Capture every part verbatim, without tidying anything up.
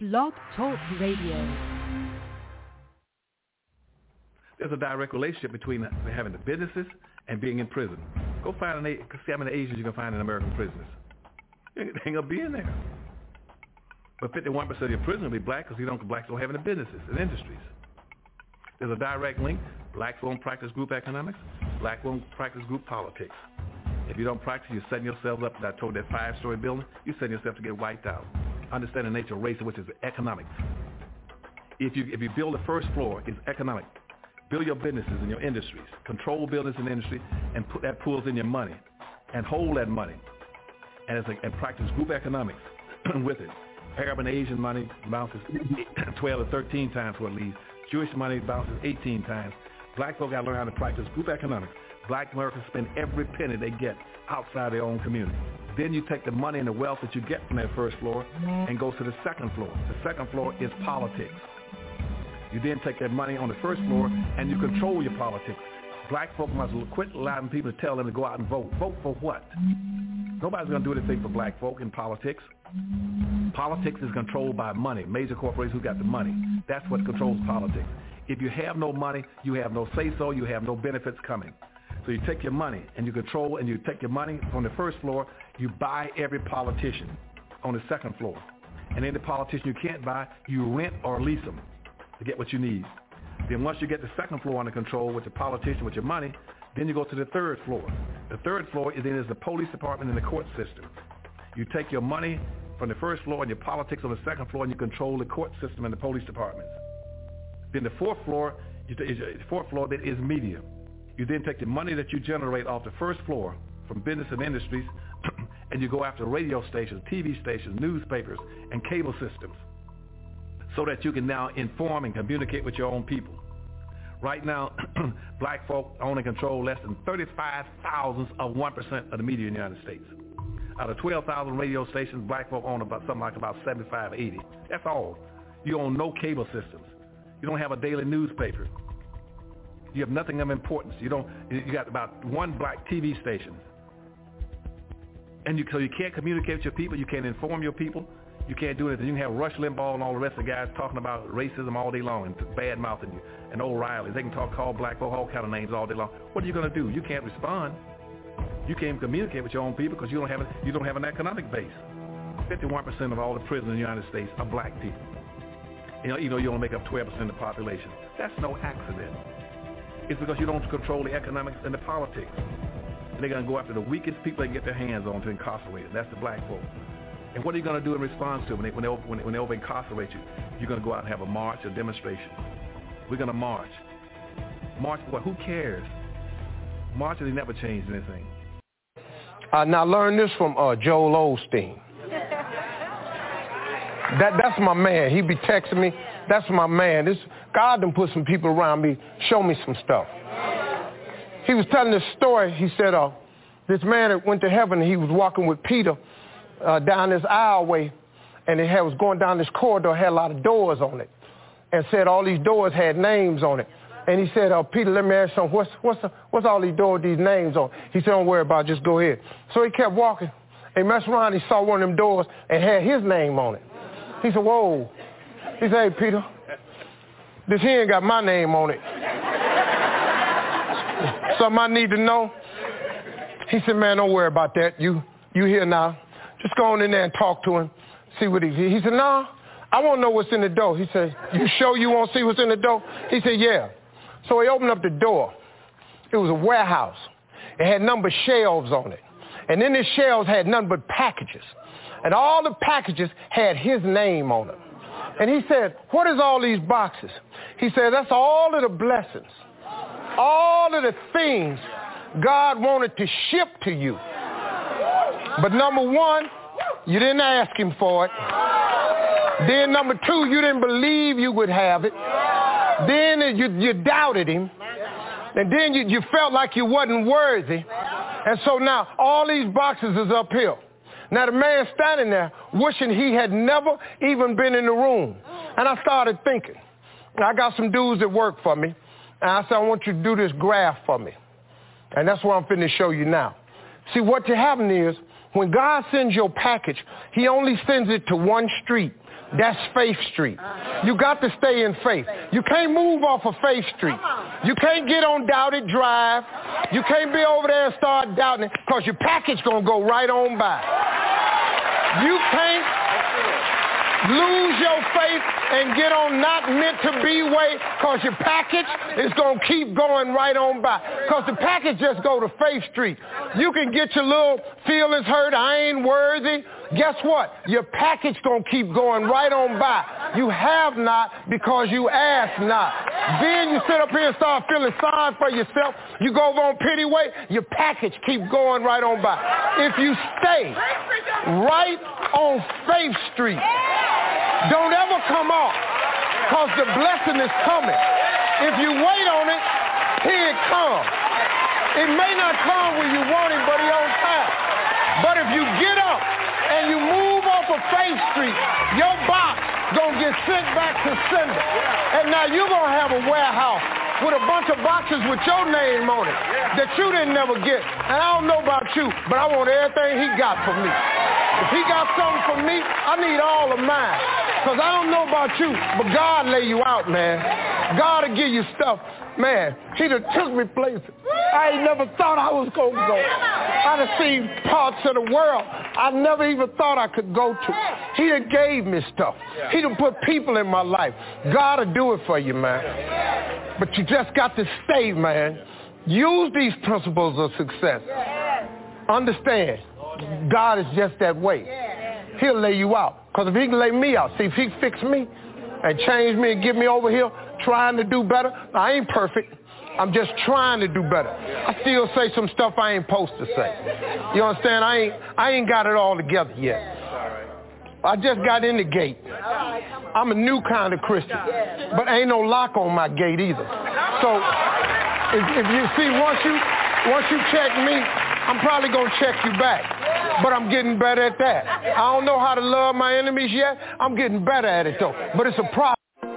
Blog Talk Radio. There's a direct relationship between having the businesses and being in prison. Go find an, see how many Asians you can find in American prisons. They ain't gonna be in there. But fifty-one percent of your prison will be black because you don't blacks don't have any businesses and industries. There's a direct link. Blacks won't practice group economics. Black won't practice group politics. If you don't practice, you're setting yourself up. I told that five-story building, you're setting yourself to get wiped out. Understand the nature of race, which is economics. If you if you build the first floor, it's economic. Build your businesses and your industries. Control business and industry, and put that pulls in your money, and hold that money, and it's a, and practice group economics with it. Arab and Asian money bounces twelve or thirteen times what it leaves. Jewish money bounces eighteen times. Black folk got to learn how to practice group economics. Black Americans spend every penny they get outside their own community. Then you take the money and the wealth that you get from that first floor and go to the second floor. The second floor is politics. You then take that money on the first floor and you control your politics. Black folk must quit allowing people to tell them to go out and vote. Vote for what? Nobody's going to do anything for black folk in politics. Politics is controlled by money. Major corporations who got the money. That's what controls politics. If you have no money, you have no say-so, you have no benefits coming. So you take your money and you control, and you take your money from the first floor, you buy every politician on the second floor. And any politician you can't buy, you rent or lease them to get what you need. Then once you get the second floor under control with the politician, with your money, then you go to the third floor. The third floor is then is the police department and the court system. You take your money from the first floor and your politics on the second floor, and you control the court system and the police departments. Then the fourth floor, is the fourth floor that is media. You then take the money that you generate off the first floor from business and industries, and you go after radio stations, T V stations, newspapers, and cable systems, so that you can now inform and communicate with your own people. Right now, black folk own and control less than thirty-five thousandths of one percent of the media in the United States. Out of twelve thousand radio stations, black folk own about something like about seventy-five, eighty. That's all. You own no cable systems. You don't have a daily newspaper. You have nothing of importance. You don't. You got about one black T V station, and you so you can't communicate with your people. You can't inform your people. You can't do anything. You can have Rush Limbaugh and all the rest of the guys talking about racism all day long and bad mouthing you, and O'Reilly. They can talk, call black folk all kind of names all day long. What are you going to do? You can't respond. You can't communicate with your own people because you don't have a, you don't have an economic base. fifty-one percent of all the prisoners in the United States are black people. You know, you know, you only make up twelve percent of the population. That's no accident. It's because you don't control the economics and the politics. And they're going to go after the weakest people they can get their hands on to incarcerate them. That's the black folk. And what are you going to do in response to it when they, when they, when they, when they over-incarcerate you? You're going to go out and have a march, a demonstration. We're going to march. March for what? Who cares? Marches, they never changed anything. Uh, now learn this from uh, Joel Osteen. That that's my man. He be texting me. That's my man. This God done put some people around me, show me some stuff. He was telling this story. He said, uh, this man that went to heaven, he was walking with Peter uh, down this aisleway, and it had, was going down this corridor, had a lot of doors on it, and said all these doors had names on it. And he said, uh, Peter, let me ask you something. What's, what's, the, what's all these doors, these names on? He said, don't worry about it, just go ahead. So he kept walking. He messed around, he saw one of them doors and had his name on it. He said, whoa. He said, hey, Peter, this here ain't got my name on it. Something I need to know? He said, man, don't worry about that. You you here now. Just go on in there and talk to him, see what he He said, no, I want to know what's in the door. He said, you sure you want to see what's in the door? He said, yeah. So he opened up the door. It was a warehouse. It had number of shelves on it. And then the shelves had nothing but packages. And all the packages had his name on them. And he said, what is all these boxes? He said, that's all of the blessings, all of the things God wanted to ship to you. But number one, you didn't ask him for it. Then number two, you didn't believe you would have it. Then you, you doubted him. And then you, you felt like you wasn't worthy. And so now all these boxes is up here. Now the man standing there wishing he had never even been in the room. And I started thinking, I got some dudes that work for me. And I said, I want you to do this graph for me. And that's what I'm finna show you now. See, what happening is when God sends your package, he only sends it to one street. That's Faith Street. You got to stay in faith. You can't move off of Faith Street. You can't get on Doubted Drive. You can't be over there and start doubting it because your package going to go right on by. You can't lose your faith and get on not meant to be way because your package is going to keep going right on by. Because the package just go to Faith Street. You can get your little feelings hurt, I ain't worthy. Guess what? Your package going to keep going right on by. You have not because you ask not. Then you sit up here and start feeling sorry for yourself. You go over on Pity Way, your package keep going right on by. If you stay right on Faith Street, don't ever come off because the blessing is coming. If you wait on it, here it comes. It may not come when you want it, but it's on time. But if you get up and you move off of Faith Street, your box gonna get sent back to sender. And now you're gonna have a warehouse with a bunch of boxes with your name on it that you didn't never get. And I don't know about you, but I want everything he got for me. If he got something for me, I need all of mine. Because I don't know about you, but God lay you out, man. God will give you stuff. Man, he done took me places I ain't never thought I was going to go. I done seen parts of the world I never even thought I could go to. He done gave me stuff. He done put people in my life. God will do it for you, man. But you just got to stay, man. Use these principles of success. Understand, God is just that way. He'll lay you out. Because if he can lay me out, see, if he fix me and change me and get me over here trying to do better, I ain't perfect. I'm just trying to do better. I still say some stuff I ain't supposed to say. You understand? I ain't, I ain't got it all together yet. I just got in the gate. I'm a new kind of Christian, but ain't no lock on my gate either. So if, if you see, once you, once you check me, I'm probably going to check you back. But I'm getting better at that. I don't know how to love my enemies yet. I'm getting better at it, though. But it's a process.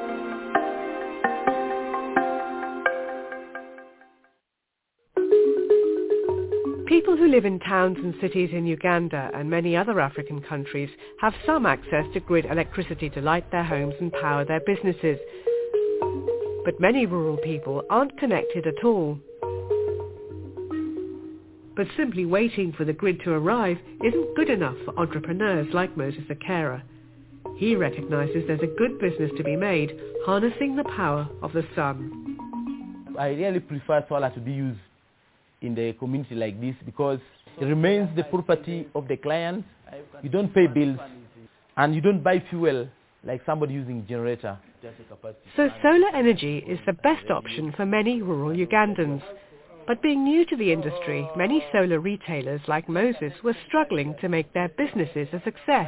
People who live in towns and cities in Uganda and many other African countries have some access to grid electricity to light their homes and power their businesses. But many rural people aren't connected at all. But simply waiting for the grid to arrive isn't good enough for entrepreneurs like Moses Akera. He recognizes there's a good business to be made harnessing the power of the sun. I really prefer solar to be used in the community like this because it remains the property of the client. You don't pay bills and you don't buy fuel like somebody using generator. So solar energy is the best option for many rural Ugandans. But being new to the industry, many solar retailers like Moses were struggling to make their businesses a success.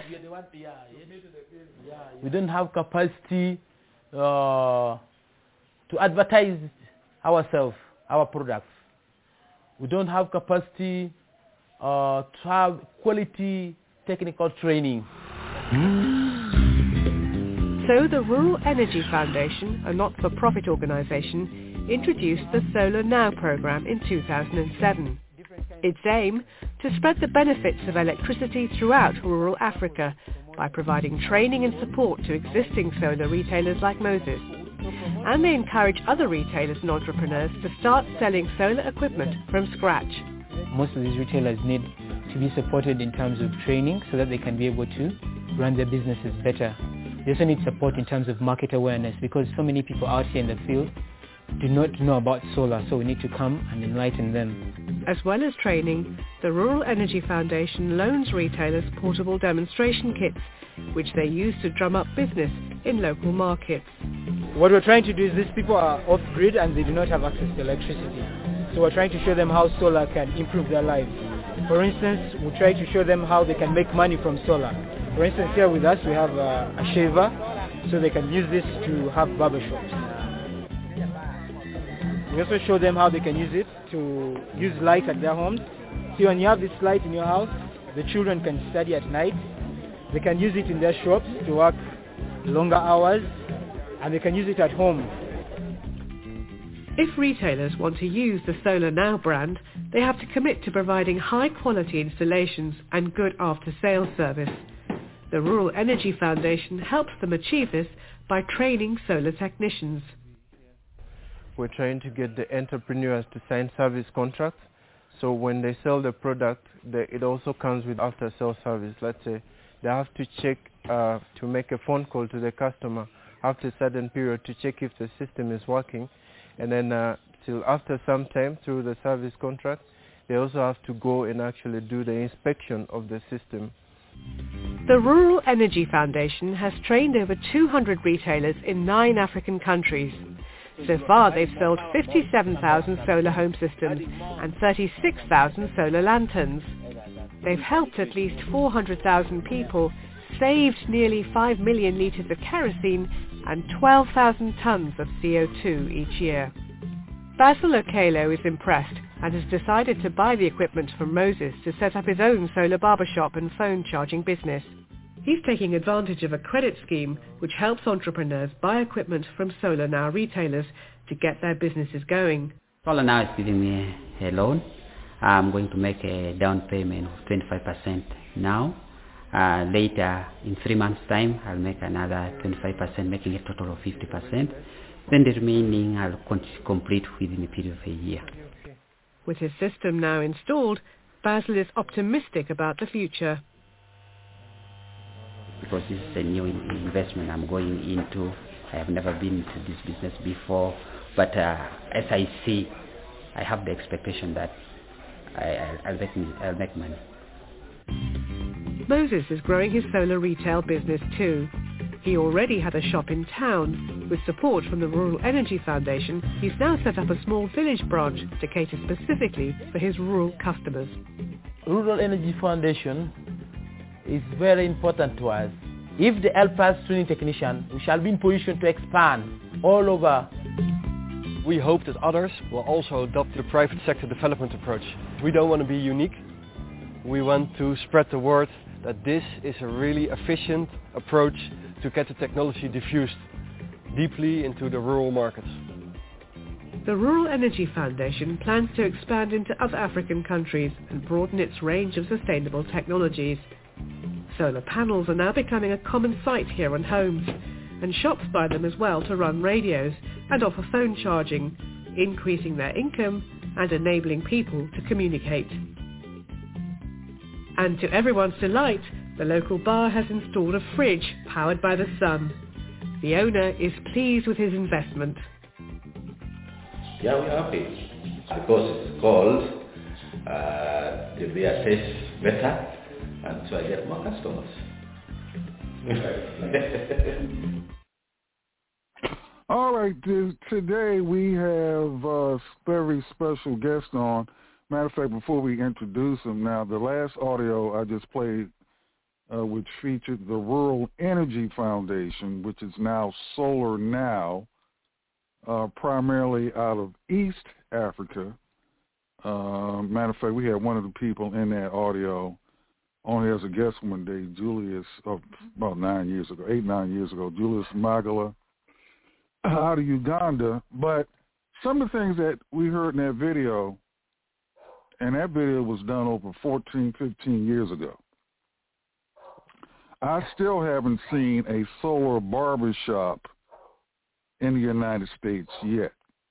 We don't have capacity uh, to advertise ourselves, our products. We don't have capacity uh, to have quality technical training. So the Rural Energy Foundation, a not-for-profit organization, introduced the Solar Now program in two thousand seven. Its aim to spread the benefits of electricity throughout rural Africa by providing training and support to existing solar retailers like Moses. And they encourage other retailers and entrepreneurs to start selling solar equipment from scratch. Most of these retailers need to be supported in terms of training so that they can be able to run their businesses better. They also need support in terms of market awareness because so many people out here in the field do not know about solar, so we need to come and enlighten them. As well as training, the Rural Energy Foundation loans retailers portable demonstration kits, which they use to drum up business in local markets. What we're trying to do is these people are off-grid and they do not have access to electricity. So we're trying to show them how solar can improve their lives. For instance, we try to show them how they can make money from solar. For instance, here with us we have a, a shaver, so they can use this to have barbershops. We also show them how they can use it to use light at their homes. See, when you have this light in your house, the children can study at night. They can use it in their shops to work longer hours, and they can use it at home. If retailers want to use the Solar Now brand, they have to commit to providing high-quality installations and good after-sales service. The Rural Energy Foundation helps them achieve this by training solar technicians. We're trying to get the entrepreneurs to sign service contracts. So when they sell the product, they, it also comes with after-sales service. Let's say they have to check uh, to make a phone call to the customer after a certain period to check if the system is working. And then uh, till after some time through the service contract, they also have to go and actually do the inspection of the system. The Rural Energy Foundation has trained over two hundred retailers in nine African countries. So far they've sold fifty-seven thousand solar home systems and thirty-six thousand solar lanterns. They've helped at least four hundred thousand people, saved nearly five million litres of kerosene and twelve thousand tonnes of C O two each year. Basil Okelo is impressed and has decided to buy the equipment from Moses to set up his own solar barbershop and phone charging business. He's taking advantage of a credit scheme which helps entrepreneurs buy equipment from SolarNow retailers to get their businesses going. SolarNow is giving me a loan. I'm going to make a down payment of twenty-five percent now. Uh, later, in three months' time, I'll make another twenty-five percent, making a total of fifty percent. Then the remaining I'll complete within a period of a year. With his system now installed, Basil is optimistic about the future. Because this is a new investment I'm going into. I have never been into this business before, but uh, as I see, I have the expectation that I, I'll, make, I'll make money. Moses is growing his solar retail business too. He already had a shop in town. With support from the Rural Energy Foundation, he's now set up a small village branch to cater specifically for his rural customers. Rural Energy Foundation is very important to us. If they help us training technicians, we shall be in position to expand all over. We hope that others will also adopt the private sector development approach. We don't want to be unique. We want to spread the word that this is a really efficient approach to get the technology diffused deeply into the rural markets. The Rural Energy Foundation plans to expand into other African countries and broaden its range of sustainable technologies. Solar panels are now becoming a common sight here on homes, and shops buy them as well to run radios and offer phone charging, increasing their income and enabling people to communicate. And to everyone's delight, the local bar has installed a fridge powered by the sun. The owner is pleased with his investment. Yeah, we're happy because it's cold, uh, the beer tastes better, and so I get more customers. All right, today we have a very special guest on. Matter of fact, before we introduce him now, the last audio I just played, uh, which featured the Rural Energy Foundation, which is now SolarNow, uh, primarily out of East Africa. Uh, matter of fact, we had one of the people in that audio only as a guest one day, Julius, oh, about nine years ago, eight, nine years ago, Julius Magala out of Uganda. But some of the things that we heard in that video, and that video was done over fourteen, fifteen years ago. I still haven't seen a solar barbershop in the United States yet.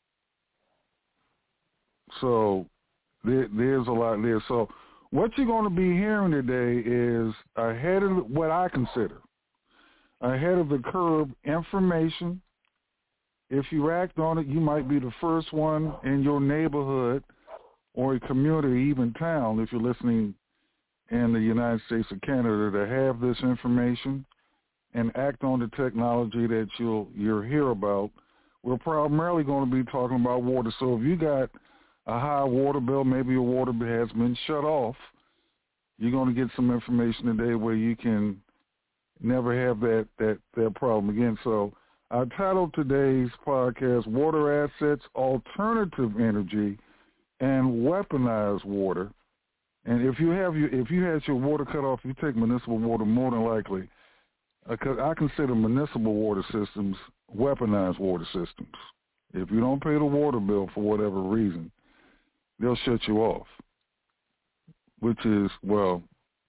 So there, there's a lot there. So what you're going to be hearing today is ahead of what I consider ahead of the curve information. If you act on it, you might be the first one in your neighborhood or a community, even town, if you're listening in the United States or Canada, to have this information and act on the technology that you'll you'll hear about. We're primarily going to be talking about water. So if you got a high water bill, maybe your water has been shut off, you're going to get some information today where you can never have that, that, that problem again. So I titled today's podcast, Water Assets, Alternative Energy, and Weaponized Water. And if you have your, if you had your water cut off, you take municipal water more than likely. Because I consider municipal water systems weaponized water systems. If you don't pay the water bill for whatever reason, they'll shut you off. Which is, well,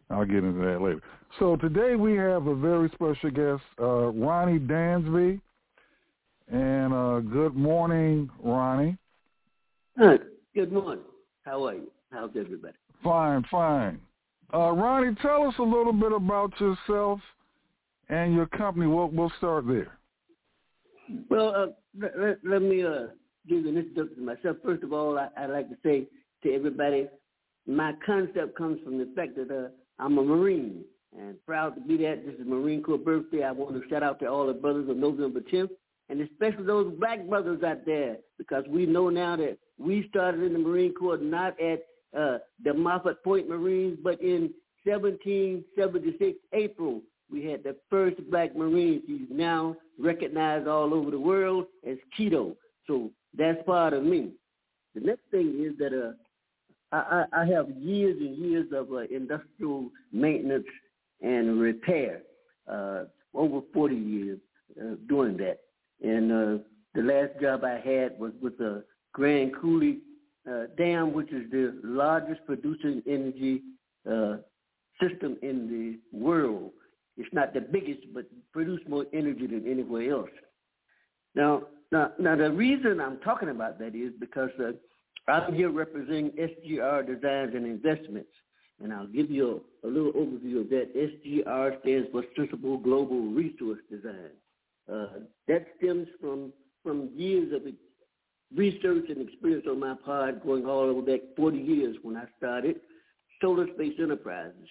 I'll get into that later. So today we have a very special guest, uh, Ronnie Dansby. And uh, good morning, Ronnie. Uh, good morning. How are you? How's everybody? Fine, fine. Uh, Ronnie, tell us a little bit about yourself and your company. We'll, we'll start there. Well, uh, let, let, let me uh, give you an introduction to myself. First of all, I, I'd like to say to everybody, my concept comes from the fact that uh, I'm a Marine, and proud to be that. This is Marine Corps birthday. I want to shout out to all the brothers on November tenth, and especially those black brothers out there, because we know now that we started in the Marine Corps not at uh, the Moffett Point Marines, but in seventeen seventy-six, April, we had the first black Marines. He's now recognized all over the world as Keto. So that's part of me. The next thing is that uh, I, I have years and years of uh, industrial maintenance and repair, uh, over forty years uh, doing that. And uh, the last job I had was with the Grand Coulee uh, Dam, which is the largest producing energy uh, system in the world. It's not the biggest, but produce more energy than anywhere else. Now, now, now the reason I'm talking about that is because uh, I'm here representing S G R Designs and Investments, and I'll give you a, a little overview of that. S G R stands for Sensible Global Resource Design. Uh, that stems from from years of research and experience on my part, going all over back forty years when I started Solar Space Enterprises.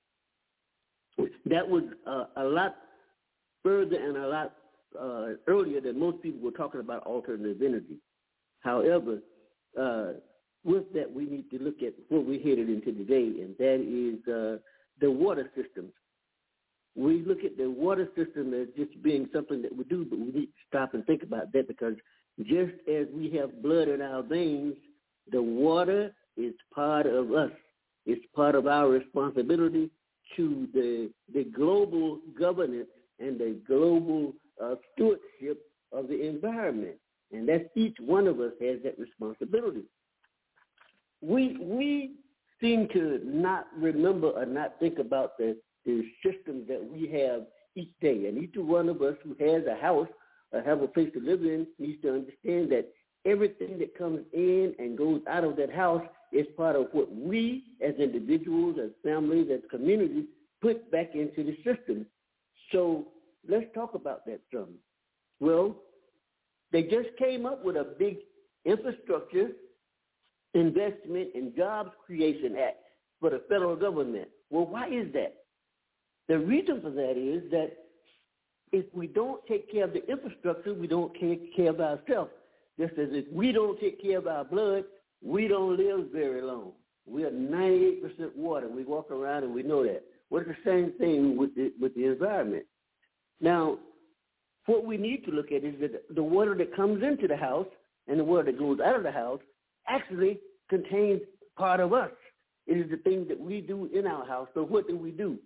That was uh, a lot further and a lot uh, earlier than most people were talking about alternative energy. However, uh, with that, we need to look at what we're headed into today, and that is uh, the water systems. We look at the water system as just being something that we do, but we need to stop and think about that, because just as we have blood in our veins, the water is part of us. It's part of our responsibility to the the global governance and the global uh, stewardship of the environment. And that's each one of us has that responsibility. We we seem to not remember or not think about the, the systems that we have each day. And each one of us who has a house or have a place to live in needs to understand that everything that comes in and goes out of that house is part of what we as individuals, as families, as communities put back into the system. So let's talk about that some. Well, they just came up with a big infrastructure investment and jobs creation act for the federal government. Well, why is that? The reason for that is that if we don't take care of the infrastructure, we don't take care of ourselves. Just as if we don't take care of our blood, we don't live very long. We are ninety-eight percent water. We walk around and we know that. Well, it's the same thing with the, with the environment. Now, what we need to look at is that the water that comes into the house and the water that goes out of the house actually contains part of us. It is the things that we do in our house. So what do we do?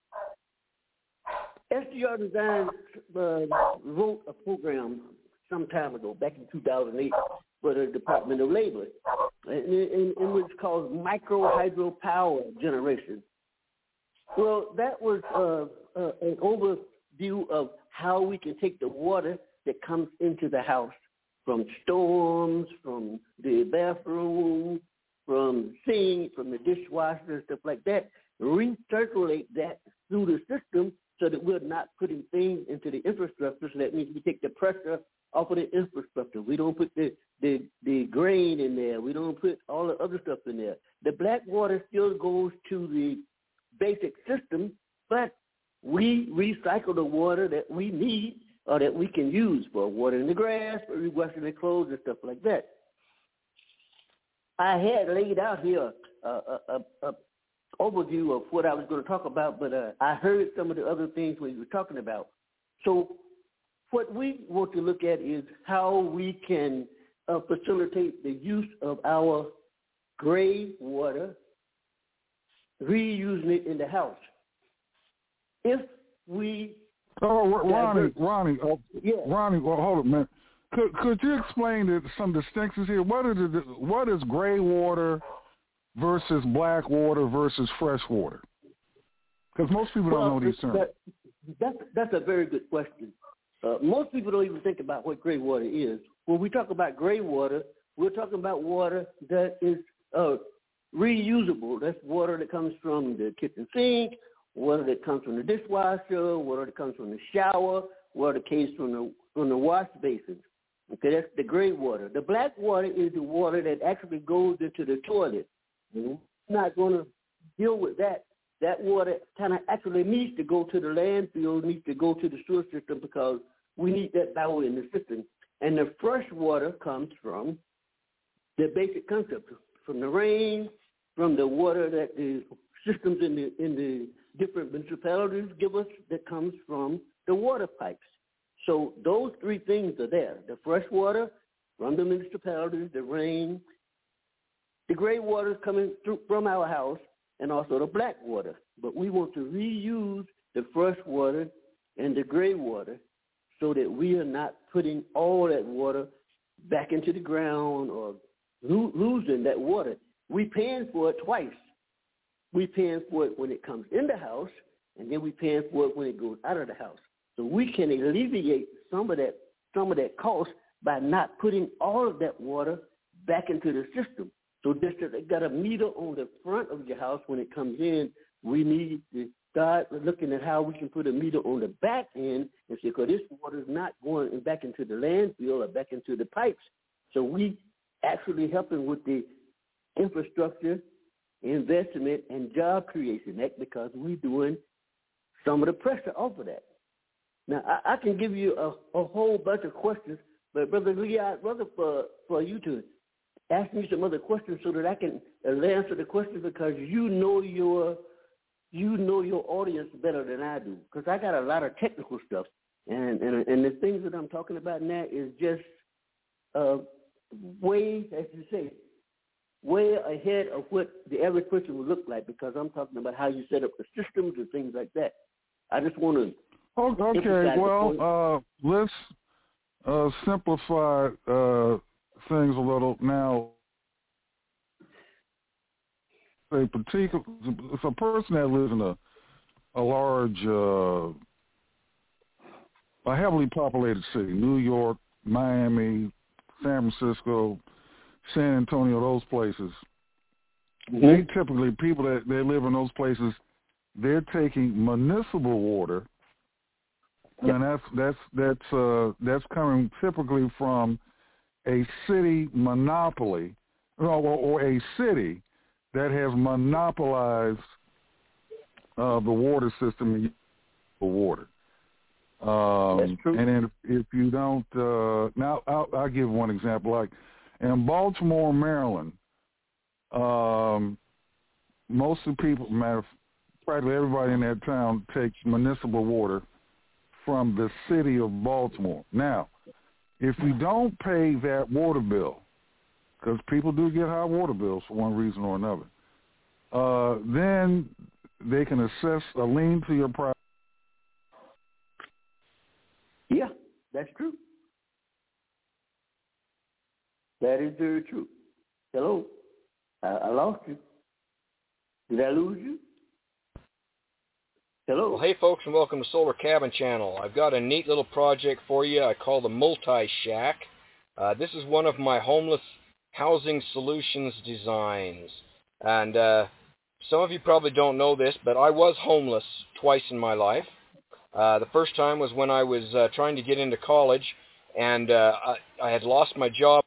S G R Design uh, wrote a program some time ago, back in two thousand eight, for the Department of Labor, and, and, and what's called micro hydropower generation. Well, that was uh, uh, an overview of how we can take the water that comes into the house from storms, from the bathroom, from sink, from the dishwasher, stuff like that, recirculate that through the system so that we're not putting things into the infrastructure. So that means we take the pressure off of the infrastructure. We don't put the, the, the grain in there. We don't put all the other stuff in there. The black water still goes to the basic system, but we recycle the water that we need or that we can use for watering the grass, for washing the clothes and stuff like that. I had laid out here a, a, a, a overview of what I was going to talk about, but uh, I heard some of the other things we were talking about. So what we want to look at is how we can uh, facilitate the use of our gray water, reusing it in the house. If we oh Ronnie, Ronnie, uh, yeah. Ronnie, well, hold up, man. Could could you explain the, some distinctions here? What is the, what is gray water versus black water versus fresh water? Because most people well, don't know these terms. That, that's, that's a very good question. Uh, most people don't even think about what gray water is. When we talk about gray water, we're talking about water that is uh, reusable. That's water that comes from the kitchen sink, water that comes from the dishwasher, water that comes from the shower, water that comes from the, from the wash basin. Okay, that's the gray water. The black water is the water that actually goes into the toilet. We're not going to deal with that. That water kind of actually needs to go to the landfill, needs to go to the sewer system because we need that power in the system. And the fresh water comes from the basic concept, from the rain, from the water that the systems in the in the different municipalities give us that comes from the water pipes. So those three things are there: the fresh water from the municipalities, the rain, the gray water coming through from our house, and also the black water. But we want to reuse the fresh water and the gray water so that we are not putting all that water back into the ground or lo- losing that water. We paying for it twice. We paying for it when it comes in the house, and then we paying for it when it goes out of the house. So we can alleviate some of that some of that cost by not putting all of that water back into the system. So just that they got a meter on the front of your house when it comes in, we need to start looking at how we can put a meter on the back end and say, because this water is not going back into the landfill or back into the pipes. So we actually helping with the infrastructure, investment, and job creation act because we're doing some of the pressure off of that. Now, I, I can give you a, a whole bunch of questions, but Brother Lee, I'd rather for, for you to ask me some other questions so that I can answer the questions because you know your you know your audience better than I do. Because I got a lot of technical stuff, and and and the things that I'm talking about now is just uh, way, as you say, way ahead of what the average person would look like. Because I'm talking about how you set up the systems and things like that. I just want to. Okay, well, uh, let's uh, simplify uh, things a little. Now, a particular, it's a person that lives in a a large, uh, a heavily populated city, New York, Miami, San Francisco, San Antonio, those places. Mm-hmm. They typically, people that they live in those places, they're taking municipal water. And that's that's that's uh, that's coming typically from a city monopoly, or, or a city that has monopolized uh, the water system for water. Um, that's true. And then if, if you don't, uh, now I'll, I'll give one example. Like in Baltimore, Maryland, um, most of the people, matter, practically everybody in that town takes municipal water from the city of Baltimore. Now, if you don't pay that water bill, because people do get high water bills for one reason or another, uh, then they can assess a lien to your property. Yeah, that's true. That is very true. Hello? I, I lost you. Did I lose you? Hello. Well, hey, folks, and welcome to Solar Cabin Channel. I've got a neat little project for you I call the Multi-Shack. Uh, this is one of my homeless housing solutions designs. And uh, some of you probably don't know this, but I was homeless twice in my life. Uh, the first time was when I was uh, trying to get into college, and uh, I, I had lost my job.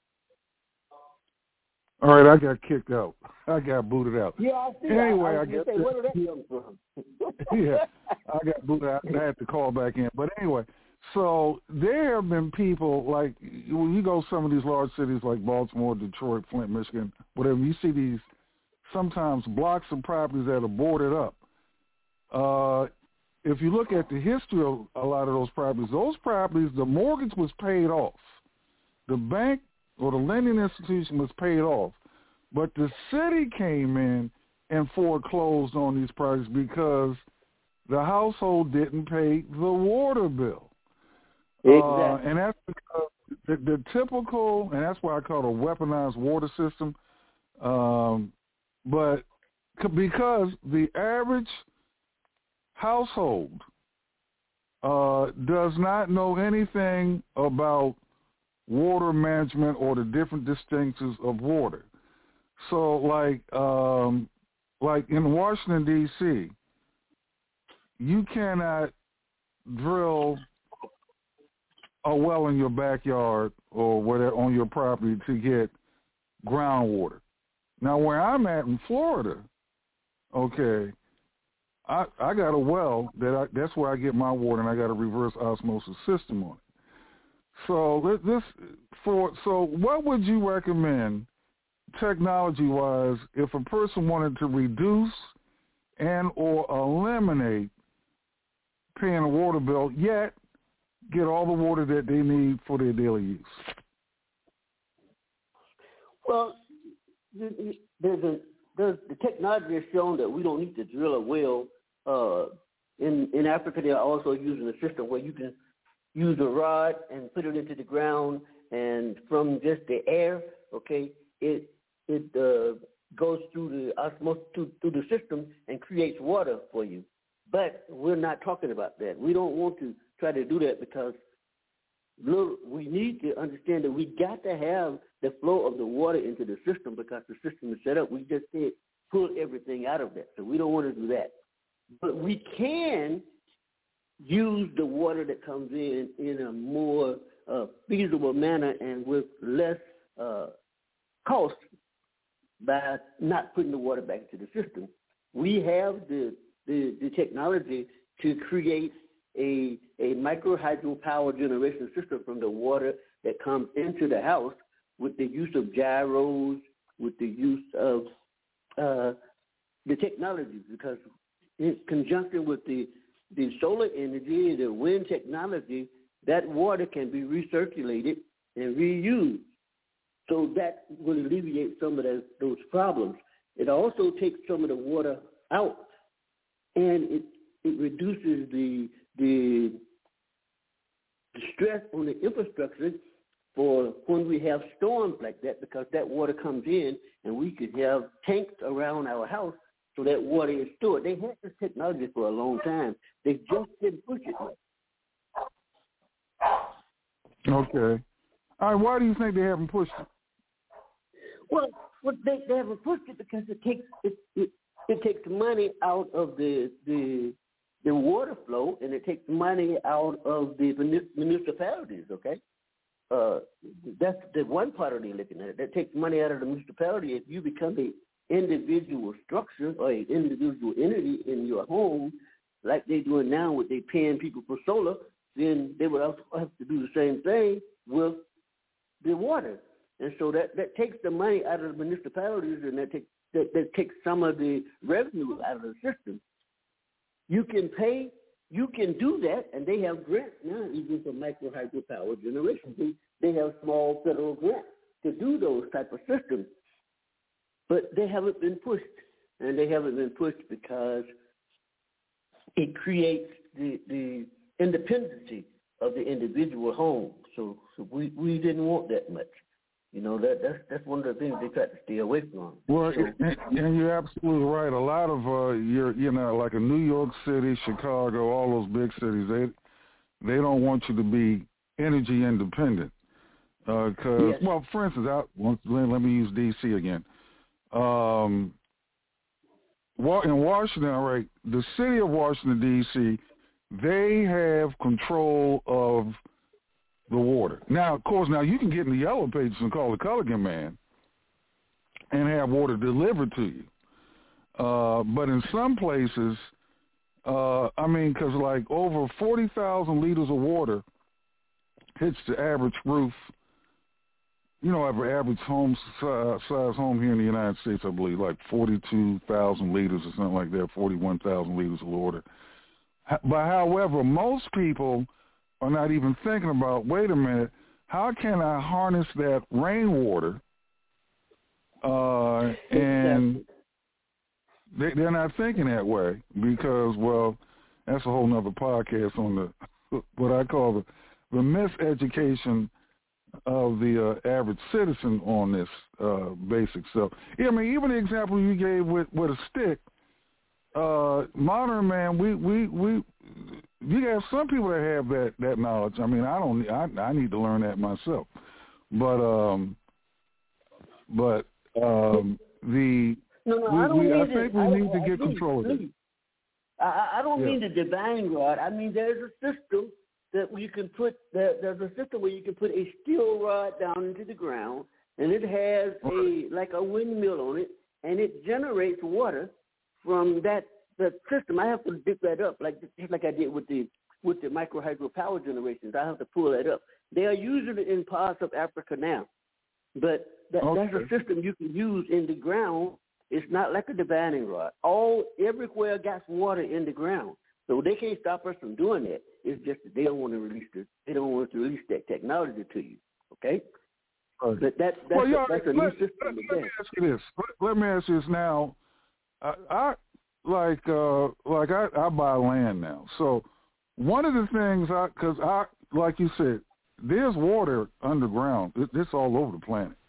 All right, I got kicked out. I got booted out. Yeah, I see. Anyway, I, I, I guess. Say, where did that come from? Yeah, I got booted out. I had to call back in. But anyway, so there have been people, like, when you go to some of these large cities like Baltimore, Detroit, Flint, Michigan, whatever, you see these sometimes blocks of properties that are boarded up. Uh, if you look at the history of a lot of those properties, those properties, the mortgage was paid off. The bank or the lending institution was paid off. But the city came in and foreclosed on these properties because the household didn't pay the water bill. Exactly. Uh, and that's because the, the typical, and that's why I call it a weaponized water system. Um, but c- because the average household uh, does not know anything about water management or the different distinctions of water. So, like, um, like in Washington, D C, you cannot drill a well in your backyard or whatever on your property to get groundwater. Now, where I'm at in Florida, okay, I I got a well that I, that's where I get my water, and I got a reverse osmosis system on it. So this for so what would you recommend technology-wise if a person wanted to reduce and or eliminate paying a water bill, yet get all the water that they need for their daily use? Well, there's a, there's, the technology has shown that we don't need to drill a well. Uh, in in Africa, they are also using a system where you can use a rod and put it into the ground, and from just the air, okay, it it uh, goes through the osmosis through, through the system and creates water for you. But we're not talking about that. We don't want to try to do that because look, we need to understand that we got to have the flow of the water into the system because the system is set up. We just can't pull everything out of that. So we don't want to do that. But we can use the water that comes in in a more uh, feasible manner and with less uh, cost by not putting the water back into the system. We have the the, the technology to create a, a micro hydropower generation system from the water that comes into the house with the use of gyros, with the use of uh, the technology, because in conjunction with the, the solar energy, the wind technology, that water can be recirculated and reused. So that will alleviate some of the, those problems. It also takes some of the water out, and it, it reduces the, the the stress on the infrastructure for when we have storms like that, because that water comes in and we could have tanks around our house so that water is stored. They had this technology for a long time. They just didn't push it much. Okay. All right, why do you think they haven't pushed it? Well, well they, they haven't pushed it because it takes it, it, it takes money out of the the the water flow, and it takes money out of the municipalities, okay? Uh, that's the one part of the looking at it. That takes money out of the municipality. If you become an individual structure or an individual entity in your home, like they're doing now with they paying people for solar, then they would also have to do the same thing with the water. And so that, that takes the money out of the municipalities, and that takes that, that takes some of the revenue out of the system. You can pay, you can do that, and they have grants now, even for micro hydropower generation. They, they have small federal grants to do those type of systems. But they haven't been pushed, and they haven't been pushed because it creates the, the independency of the individual home. So, so we, we didn't want that much. You know, that that's that's one of the things they try to stay away from. Well, so, and, and you're absolutely right. A lot of uh, your, you know, like a New York City, Chicago, all those big cities, they they don't want you to be energy independent. Because, uh, yes. well, for instance, I, let me use D C again. Um, in Washington, right, the city of Washington, D C, they have control of the water. Now, of course, now you can get in the yellow pages and call the Culligan man and have water delivered to you. Uh, but in some places, uh, I mean, because like over forty thousand liters of water hits the average roof, you know, average home size, size home here in the United States, I believe, like forty-two thousand liters or something like that, forty-one thousand liters of water. But however, most people are not even thinking about, wait a minute, how can I harness that rainwater? Uh, and they, they're not thinking that way because, well, that's a whole nother podcast on the what I call the, the miseducation of the uh, average citizen on this uh, basic stuff. Yeah, I mean, even the example you gave with, with a stick, uh, modern man, we, we, we, you have some people that have that, that knowledge. I mean, I don't, I, I need to learn that myself. But, um, but, um, the, no, no, we, I don't we, mean I to, think we I need to I get mean, control of it. please. I, I don't Yeah. mean the divine rod. I mean, there's a system that you can put, that, there's a system where you can put a steel rod down into the ground, and it has a, like a windmill on it, and it generates water from that, that system. I have to dip that up, like just like I did with the with the micro hydro power generations. I have to pull that up. They are using it in parts of Africa now, but that, Okay. that's a system you can use in the ground. It's not like a divining rod. All everywhere got water in the ground, so they can't stop us from doing that. It's just that they don't want to release the, they don't want to release that technology to you. Okay, Right. but that that's Well, a, yeah, that's a let, new let, system. let, with let that. me ask you this. Let, let me ask you this now. I, I like uh, like I, I buy land now. So one of the things I, because I, like you said, there's water underground. It, it's all over the planet.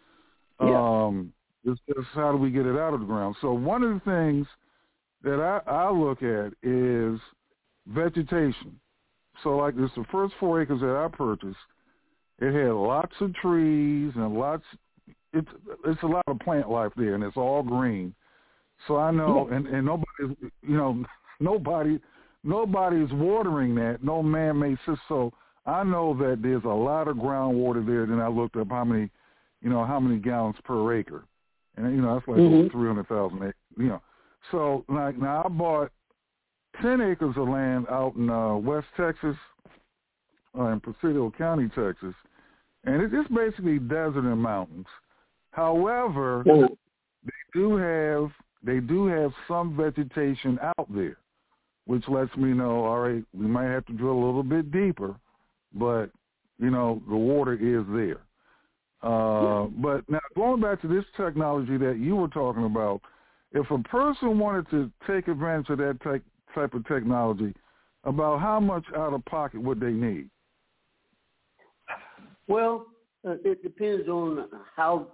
Yeah. Um, it's just how do we get it out of the ground? So one of the things that I, I look at is vegetation. So like this, the first four acres that I purchased, it had lots of trees and lots. It's it's a lot of plant life there, and it's all green. So I know, and and nobody, you know, nobody, nobody's watering that. No man-made system. So I know that there's a lot of groundwater there. Then I looked up how many, you know, how many gallons per acre, and you know that's like Mm-hmm. over three hundred thousand acres. You know, so like now I bought ten acres of land out in uh, West Texas, uh, in Presidio County, Texas, and it, it's basically desert and mountains. However, Mm-hmm. they do have they do have some vegetation out there, which lets me know, all right, we might have to drill a little bit deeper, but you know the water is there. Uh, but now going back to this technology that you were talking about, if a person wanted to take advantage of that type type of technology, about how much out of pocket would they need? Well, uh, it depends on how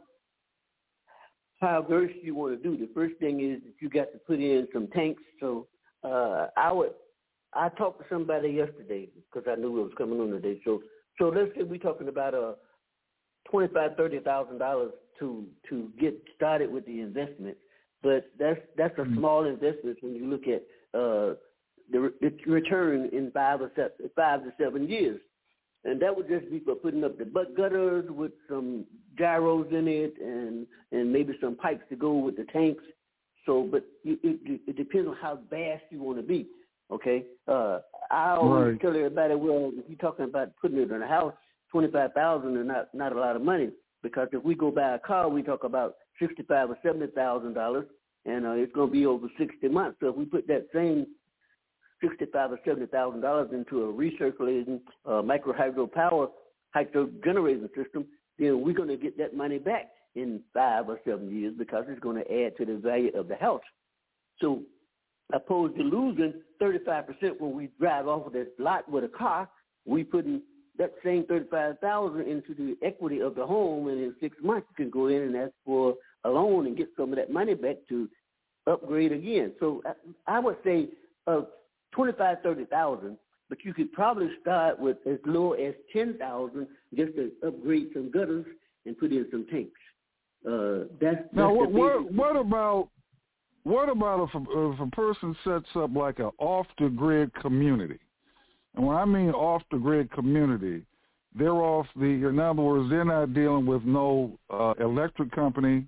how versed you want to do. The first thing is that you got to put in some tanks. So uh, I would I talked to somebody yesterday because I knew it was coming on today. So so let's say we're talking about a twenty five thirty thousand dollars to to get started with the investment. But that's that's a small investment when you look at uh, the, the return in five or seven, five to seven years. And that would just be for putting up the butt gutters with some gyros in it and, and maybe some pipes to go with the tanks. So, but it, it, it depends on how vast you want to be, okay? Uh, I always Right. tell everybody, well, if you're talking about putting it in a house, twenty-five thousand dollars is not, not a lot of money, because if we go buy a car, we talk about sixty-five thousand dollars or seventy thousand dollars, and uh, it's going to be over sixty months. So if we put that same sixty-five thousand dollars or seventy thousand dollars into a recirculating uh, micro hydro power hydro generating system, then we're going to get that money back in five or seven years because it's going to add to the value of the house. So opposed to losing thirty-five percent when we drive off of that lot with a car, we putting that same thirty-five thousand dollars into the equity of the home, and in six months you can go in and ask for a loan and get some of that money back to upgrade again. So I, I would say uh, twenty-five, thirty thousand, but you could probably start with as low as ten thousand just to upgrade some gutters and put in some tanks. Uh, that's, that's Now, what, the what, what about what about if a, if a person sets up like an off-the-grid community? And when I mean off-the-grid community, they're off the, in other words, they're not dealing with no uh, electric company,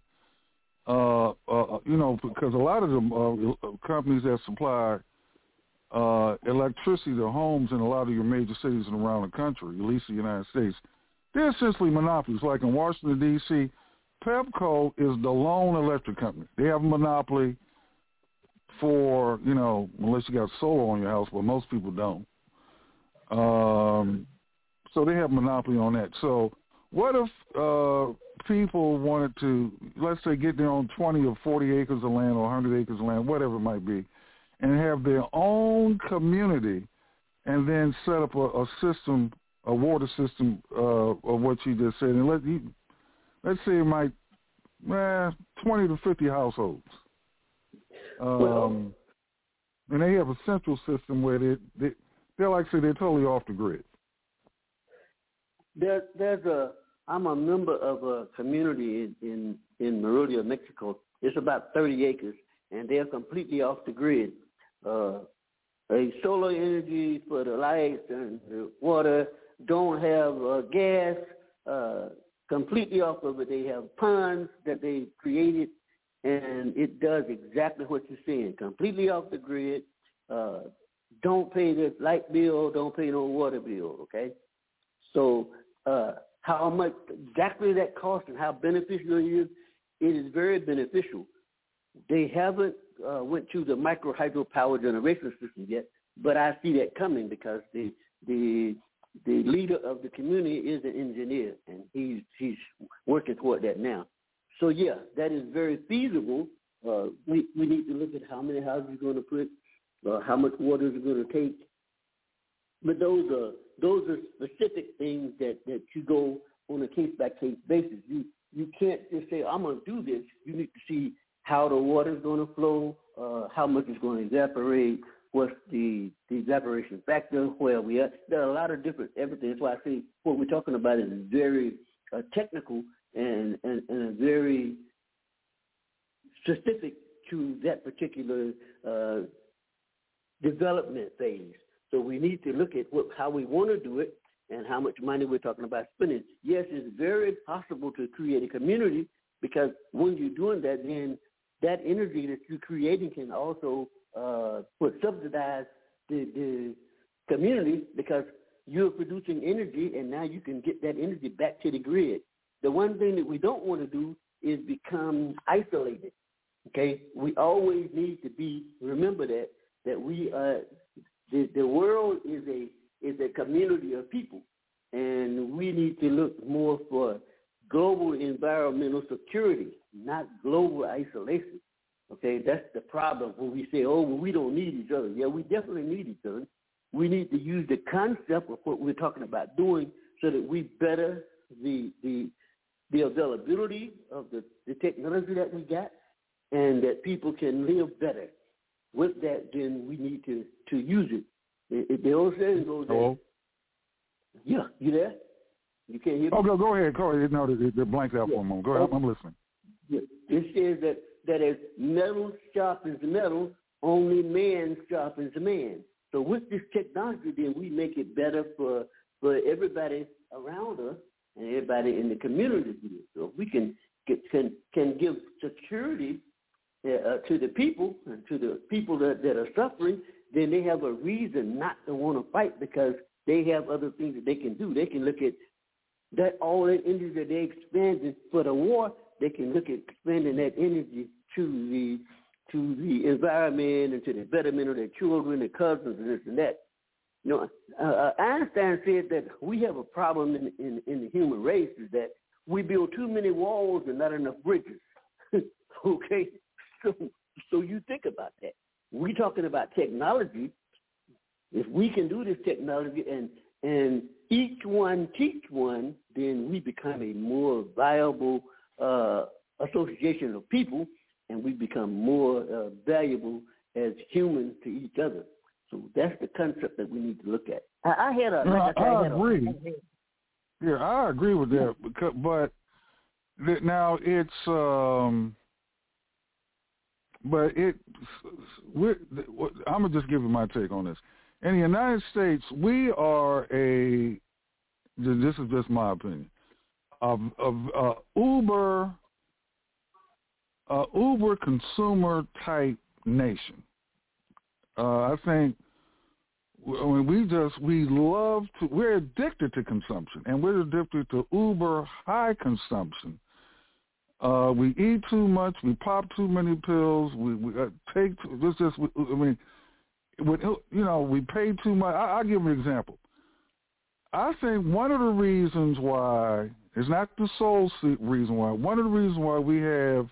uh, uh, you know, because a lot of the uh, companies that supply uh, electricity to homes in a lot of your major cities and around the country, at least the United States, they're essentially monopolies. Like in Washington, D C, Pepco is the lone electric company. They have a monopoly for, you know, unless you got solar on your house, but most people don't. Um, so they have a monopoly on that. So what if uh, people wanted to, let's say, get their own twenty or forty acres of land or one hundred acres of land, whatever it might be, and have their own community and then set up a, a system, a water system uh, of what you just said. And let you, let's say it might, eh, twenty to fifty households. Um, well, and they have a central system where they, they they're like say they're totally off the grid. There, there's a. I'm a member of a community in, in in Merodia, Mexico. It's about thirty acres, and they're completely off the grid. Uh, a solar energy for the lights and the water. Don't have uh, gas. Uh, completely off of it. They have ponds that they created, and it does exactly what you're saying. Completely off the grid. Uh, don't pay the light bill. Don't pay no water bill. Okay, so. Uh, how much exactly that costs and how beneficial it is, it is very beneficial. They haven't uh, went to the micro hydropower generation system yet, but I see that coming because the the the leader of the community is an engineer, and he's he's working toward that now. So yeah, that is very feasible. Uh, we we need to look at how many houses you're going to put, uh, how much water is going to take. But those are those are specific things that, that you go on a case by case basis. You you can't just say I'm going to do this. You need to see how the water is going to flow, uh, how much is going to evaporate, what's the, the evaporation factor, where we are. There are a lot of different everything. That's why I say what we're talking about is very uh, technical and, and and very specific to that particular uh, development phase. So we need to look at what, how we want to do it and how much money we're talking about spending. Yes, it's very possible to create a community because when you're doing that, then that energy that you're creating can also uh, put subsidize the, the community because you're producing energy and now you can get that energy back to the grid. The one thing that we don't want to do is become isolated. Okay, we always need to be remember that that we are. The, the world is a is a community of people, and we need to look more for global environmental security, not global isolation. Okay, that's the problem when we say, oh, well, we don't need each other. Yeah, we definitely need each other. We need to use the concept of what we're talking about doing so that we better the the the availability of the, the technology that we got and that people can live better. With that, then we need to, to use it. It, it the old saying goes that. Yeah, you there? You can't hear me? Oh, go, go ahead. Go ahead. No, it, it blanked out yeah. for a moment. Go ahead. I'm listening. Yeah. It says that, that as metal sharpens metal, only man sharpens man. So with this technology, then we make it better for, for everybody around us and everybody in the community. So if we can, get, can, can give security Uh, to the people and to the people that, that are suffering, then they have a reason not to want to fight because they have other things that they can do. They can look at that all that energy that they expanded for the war. They can look at expanding that energy to the to the environment and to the betterment of their children, their cousins, and this and that. You know, uh, Einstein said that we have a problem in, in in the human race is that we build too many walls and not enough bridges. Okay. So, so you think about that. We're talking about technology. If we can do this technology and and each one teach one, then we become a more viable uh, association of people, and we become more uh, valuable as humans to each other. So that's the concept that we need to look at. I, I had a. No, like I, I, I had agree. A, yeah, I agree with that. Because, but now it's. Um, But it, we're, I'm going to just give you my take on this. In the United States, we are a, this is just my opinion, of, of uh, Uber, uh, Uber consumer type nation. Uh, I think, I mean, we just, we love to, we're addicted to consumption, and we're addicted to Uber high consumption. Uh, we eat too much. We pop too many pills. We, we uh, take. This just. I mean, with, you know, we pay too much. I, I'll give an example. I think one of the reasons why it's not the sole reason why. One of the reasons why we have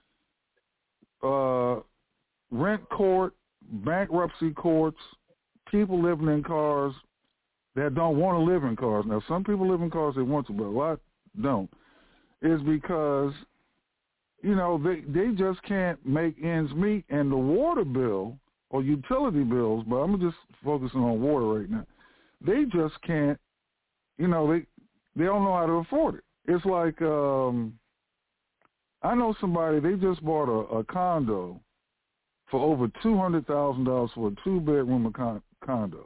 uh, rent court, bankruptcy courts, people living in cars that don't want to live in cars. Now, some people live in cars they want to, but a lot don't. Is because you know, they, they just can't make ends meet, and the water bill or utility bills, but I'm just focusing on water right now. They just can't, you know, they they don't know how to afford it. It's like um, I know somebody, they just bought a, a condo for over two hundred thousand dollars for a two-bedroom con- condo.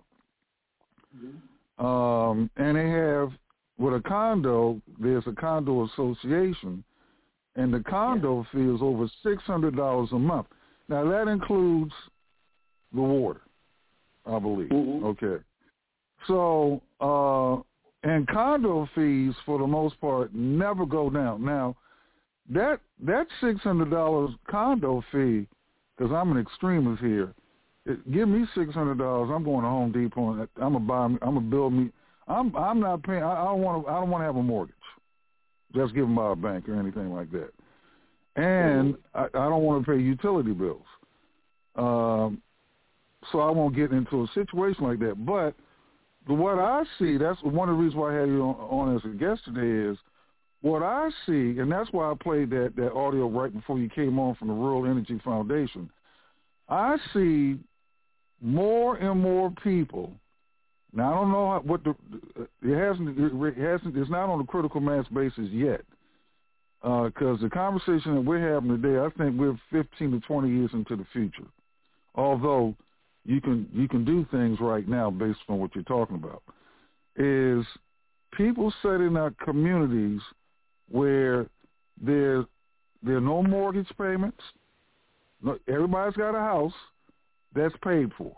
Mm-hmm. Um, and they have, with a condo, there's a condo association, and the condo yeah. fee is over six hundred dollars a month. Now, that includes the water, I believe. Mm-hmm. Okay. So, uh, and condo fees, for the most part, never go down. Now, that that six hundred dollars condo fee, because I'm an extremist here, it, give me six hundred dollars, I'm going to Home Depot, and I'm going to buy, I'm going to build me, I'm I'm not paying, I, I don't want to, I don't want to have a mortgage, just given by a bank or anything like that. And I, I don't want to pay utility bills. Um, so I won't get into a situation like that. But the, what I see, that's one of the reasons why I had you on, on as a guest today is what I see, and that's why I played that, that audio right before you came on from the Rural Energy Foundation. I see more and more people. Now, I don't know how, what the, it hasn't, it hasn't, it's not on a critical mass basis yet. Because uh, the conversation that we're having today, I think we're fifteen to twenty years into the future. Although you can you can do things right now based on what you're talking about, is people setting up communities where there there are no mortgage payments. No, everybody's got a house that's paid for,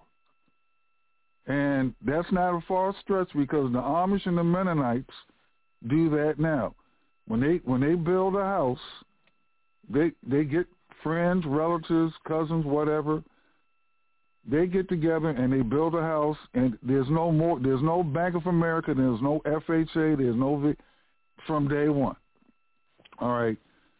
and that's not a far stretch because the Amish and the Mennonites do that now. When they when they build a house, they they get friends, relatives, cousins, whatever. They get together and they build a house, and there's no more. There's no Bank of America. There's no F H A. There's no v, from day one. All right.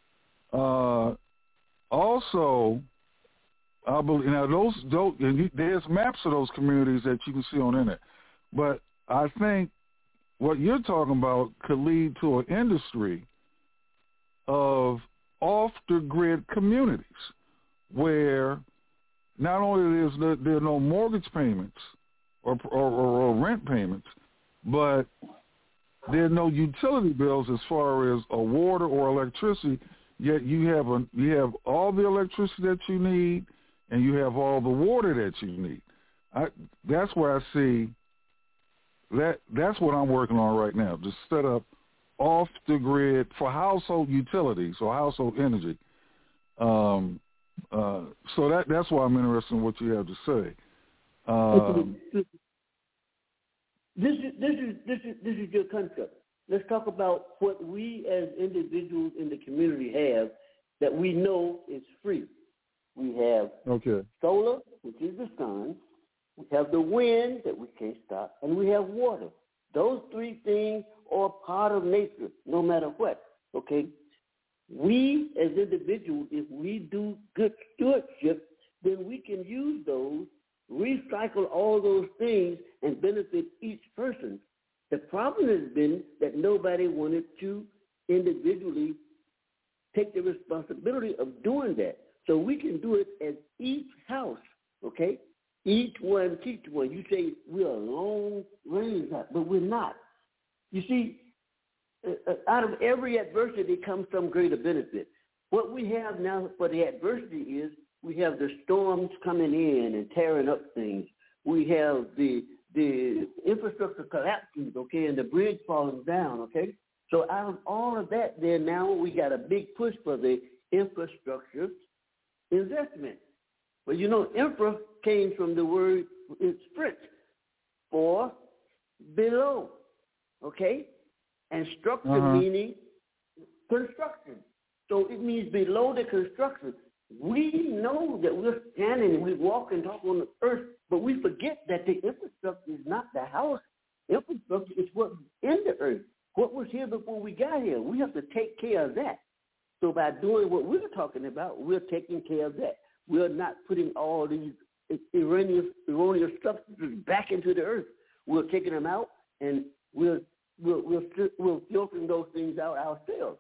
Uh, also, I believe now those those and you, there's maps of those communities that you can see on the internet, but I think what you're talking about could lead to an industry of off-the-grid communities where not only is there, there are no mortgage payments or, or, or rent payments, but there are no utility bills as far as a water or electricity, yet you have a, you have all the electricity that you need and you have all the water that you need. I, that's where I see That that's what I'm working on right now, to set up off the grid for household utilities or household energy. Um, uh, so that that's why I'm interested in what you have to say. Um, this is this is this is this is your concept. Let's talk about what we as individuals in the community have that we know is free. We have okay. solar, which is the sun. We have the wind that we can't stop, and we have water. Those three things are part of nature, no matter what, okay? We, as individuals, if we do good stewardship, then we can use those, recycle all those things, and benefit each person. The problem has been that nobody wanted to individually take the responsibility of doing that. So we can do it as each house, okay? Each one teach one. You say we're a long range, but we're not. You see, uh, out of every adversity comes some greater benefit. What we have now for the adversity is we have the storms coming in and tearing up things. We have the the infrastructure collapsing, okay, and the bridge falling down, okay. So out of all of that, then now we got a big push for the infrastructure investment. Well, you know, infra came from the word, it's French, for below, okay? And structure uh-huh. meaning construction. So it means below the construction. We know that we're standing, we walk and talk on the earth, but we forget that the infrastructure is not the house. Infrastructure is what's in the earth. What was here before we got here. We have to take care of that. So by doing what we're talking about, we're taking care of that. We're not putting all these erroneous, erroneous substances back into the earth. We're taking them out, and we're, we're, we're, we're filtering those things out ourselves.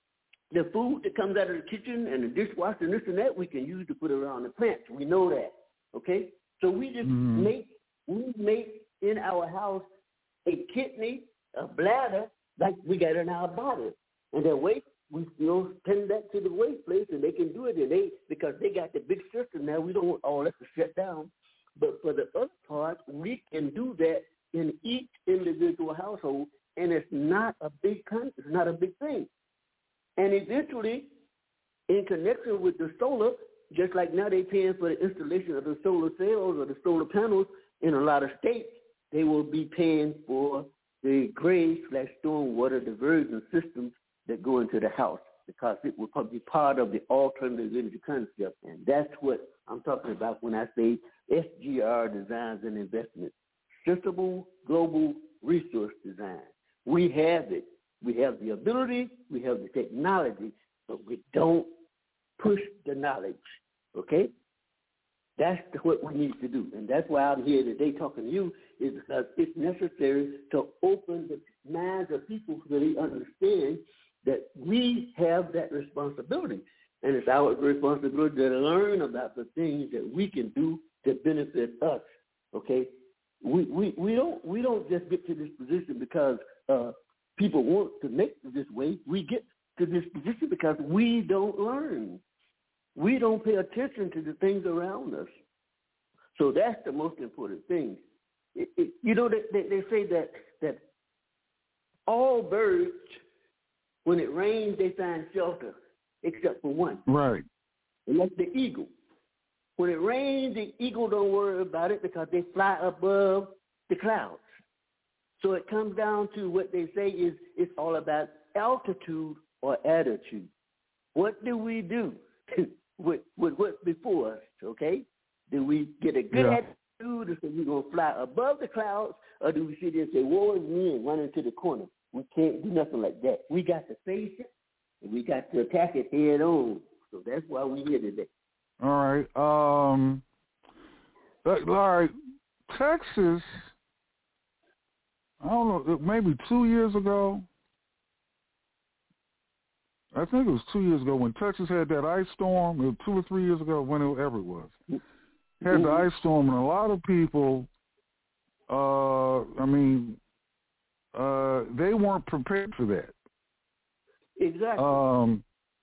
The food that comes out of the kitchen and the dishwasher and this and that, we can use to put around the plants. We know that. Okay, so we just mm-hmm. make we make in our house a kidney, a bladder, like we got in our body, and then waste we still send that to the waste place, and they can do it, and they because they got the big system now. We don't want all that to shut down, but for the other part, we can do that in each individual household, and it's not a big con- it's not a big thing, and eventually, in connection with the solar. Just like now they're paying for the installation of the solar cells or the solar panels in a lot of states, they will be paying for the gray slash stormwater diversion systems that go into the house because it will be part of the alternative energy concept. And that's what I'm talking about when I say S G R designs and investments. Sustainable global resource design. We have it. We have the ability, we have the technology, but we don't push the knowledge, okay? That's what we need to do. And that's why I'm here today talking to you, is because it's necessary to open the minds of people so they understand that we have that responsibility. And it's our responsibility to learn about the things that we can do to benefit us, okay? We we, we don't we don't just get to this position because uh, people want to make it this way. We get to this position because we don't learn. We don't pay attention to the things around us. So that's the most important thing. It, it, you know, they, they, they say that, that all birds, when it rains, they find shelter, except for one. Right. And that's the eagle. When it rains, the eagle don't worry about it because they fly above the clouds. So it comes down to what they say is it's all about altitude or attitude. What do we do with, with what's before us, okay? Do we get a good yeah. attitude and say we're going to fly above the clouds, or do we sit there and say, woe is me, and run into the corner? We can't do nothing like that. We got to face it, and we got to attack it head on. So that's why we're here today. All right. Um, all right. Texas, I don't know, maybe two years ago, I think it was two years ago when Texas had that ice storm, it was two or three years ago, whenever it was. Had the ice storm, and a lot of people, uh, I mean, uh, they weren't prepared for that. Exactly. Um,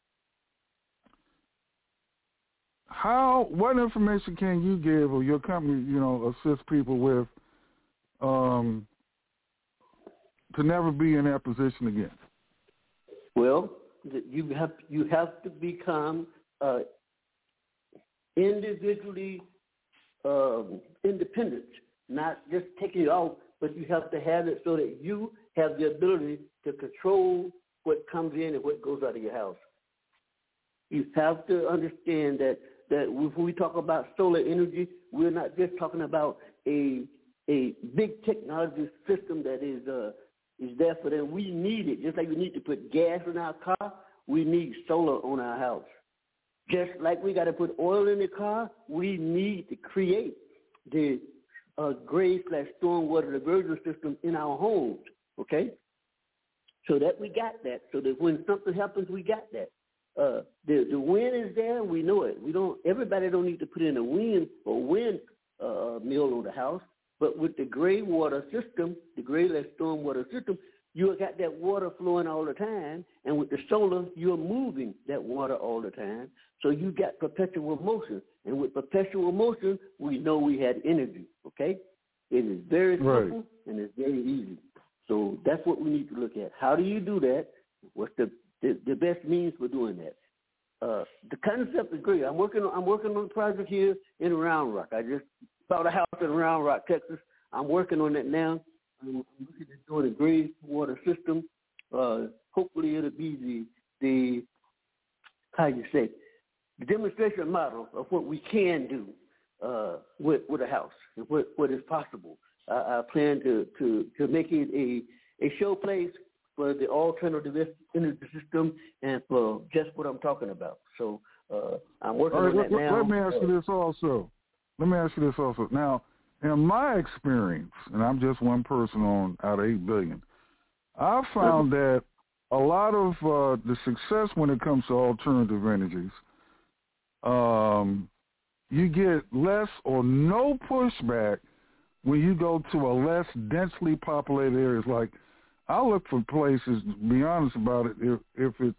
how, what information can you give, or your company, you know, assist people with, um, to never be in that position again? Well, you have you have to become uh, individually um, independent, not just taking it off, but you have to have it so that you have the ability to control what comes in and what goes out of your house. You have to understand that, that when we talk about solar energy, we're not just talking about a a big technology system that is uh, is there for them. We need it. Just like we need to put gas in our car, we need solar on our house. Just like we got to put oil in the car, we need to create the uh, gray slash stormwater diversion system in our homes, okay? So that we got that, so that when something happens, we got that. Uh, the the wind is there, we know it. We don't. Everybody don't need to put in a wind or wind uh, mill on the house. But with the gray water system, the gray slash stormwater system, you got that water flowing all the time, and with the solar, you're moving that water all the time. So you got perpetual motion, and with perpetual motion, we know we had energy. Okay, it is very simple right. and it's very easy. So that's what we need to look at. How do you do that? What's the the, the best means for doing that? Uh, the concept is great. I'm working. On, I'm working on a project here in Round Rock. I just bought a house in Round Rock, Texas. I'm working on it now. I'm looking at doing a gray water system. Uh, hopefully, it'll be the the how you say the demonstration model of what we can do uh, with with a house and what what is possible. I, I plan to, to to make it a a show place for the alternative energy system and for just what I'm talking about. So uh, I'm working All right, on that let, now. Let me ask you this also. Let me ask you this also. Now, in my experience, and I'm just one person on out of eight billion, I found that a lot of uh, the success when it comes to alternative energies, um, you get less or no pushback when you go to a less densely populated areas. Like, I look for places, to be honest about it, if, if it's,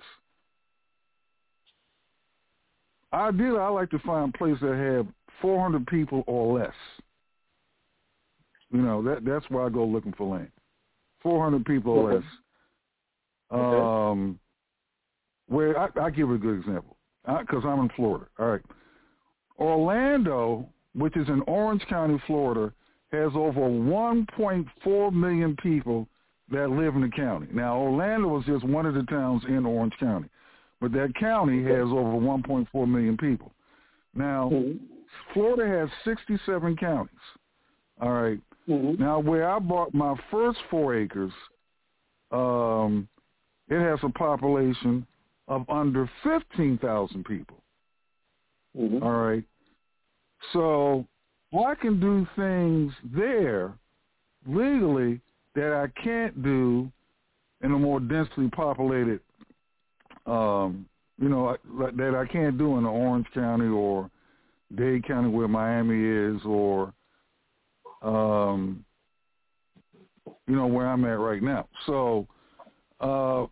ideally I like to find places that have four hundred people or less. You know, that that's where I go looking for land. four hundred people or less. Okay. Um, where I, I give a good example, because I'm in Florida. All right. Orlando, which is in Orange County, Florida, has over one point four million people that live in the county. Now, Orlando is just one of the towns in Orange County, but that county has over one point four million people. Now, mm-hmm. Florida has sixty-seven counties. All right. Mm-hmm. Now, where I bought my first four acres, um, it has a population of under fifteen thousand people. Mm-hmm. All right. So I can do things there legally that I can't do in a more densely populated, um, you know, that I can't do in Orange County or Dade County where Miami is, or, um, you know, where I'm at right now. So uh,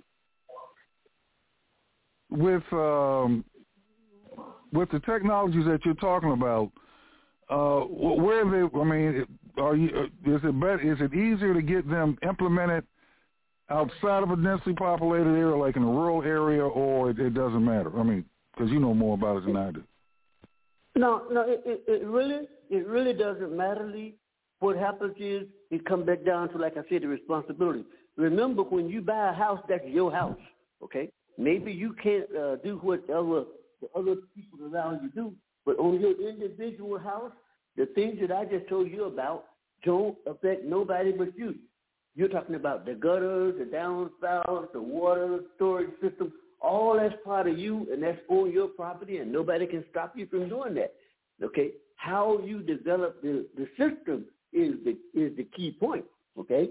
with um, with the technologies that you're talking about, uh, where are they? I mean, are you? Is it better? Is it easier to get them implemented outside of a densely populated area, like in a rural area, or it, it doesn't matter? I mean, because you know more about it than I do. No, no, it, it, it really, it really doesn't matter, Lee. What happens is it comes back down to, like I said, the responsibility. Remember, when you buy a house, that's your house, okay? Maybe you can't uh, do whatever the other people around you do, but on your individual house, the things that I just told you about don't affect nobody but you. You're talking about the gutters, the downspouts, the water storage system. All that's part of you, and that's on your property, and nobody can stop you from doing that. Okay? How you develop the, the system is the is the key point. Okay?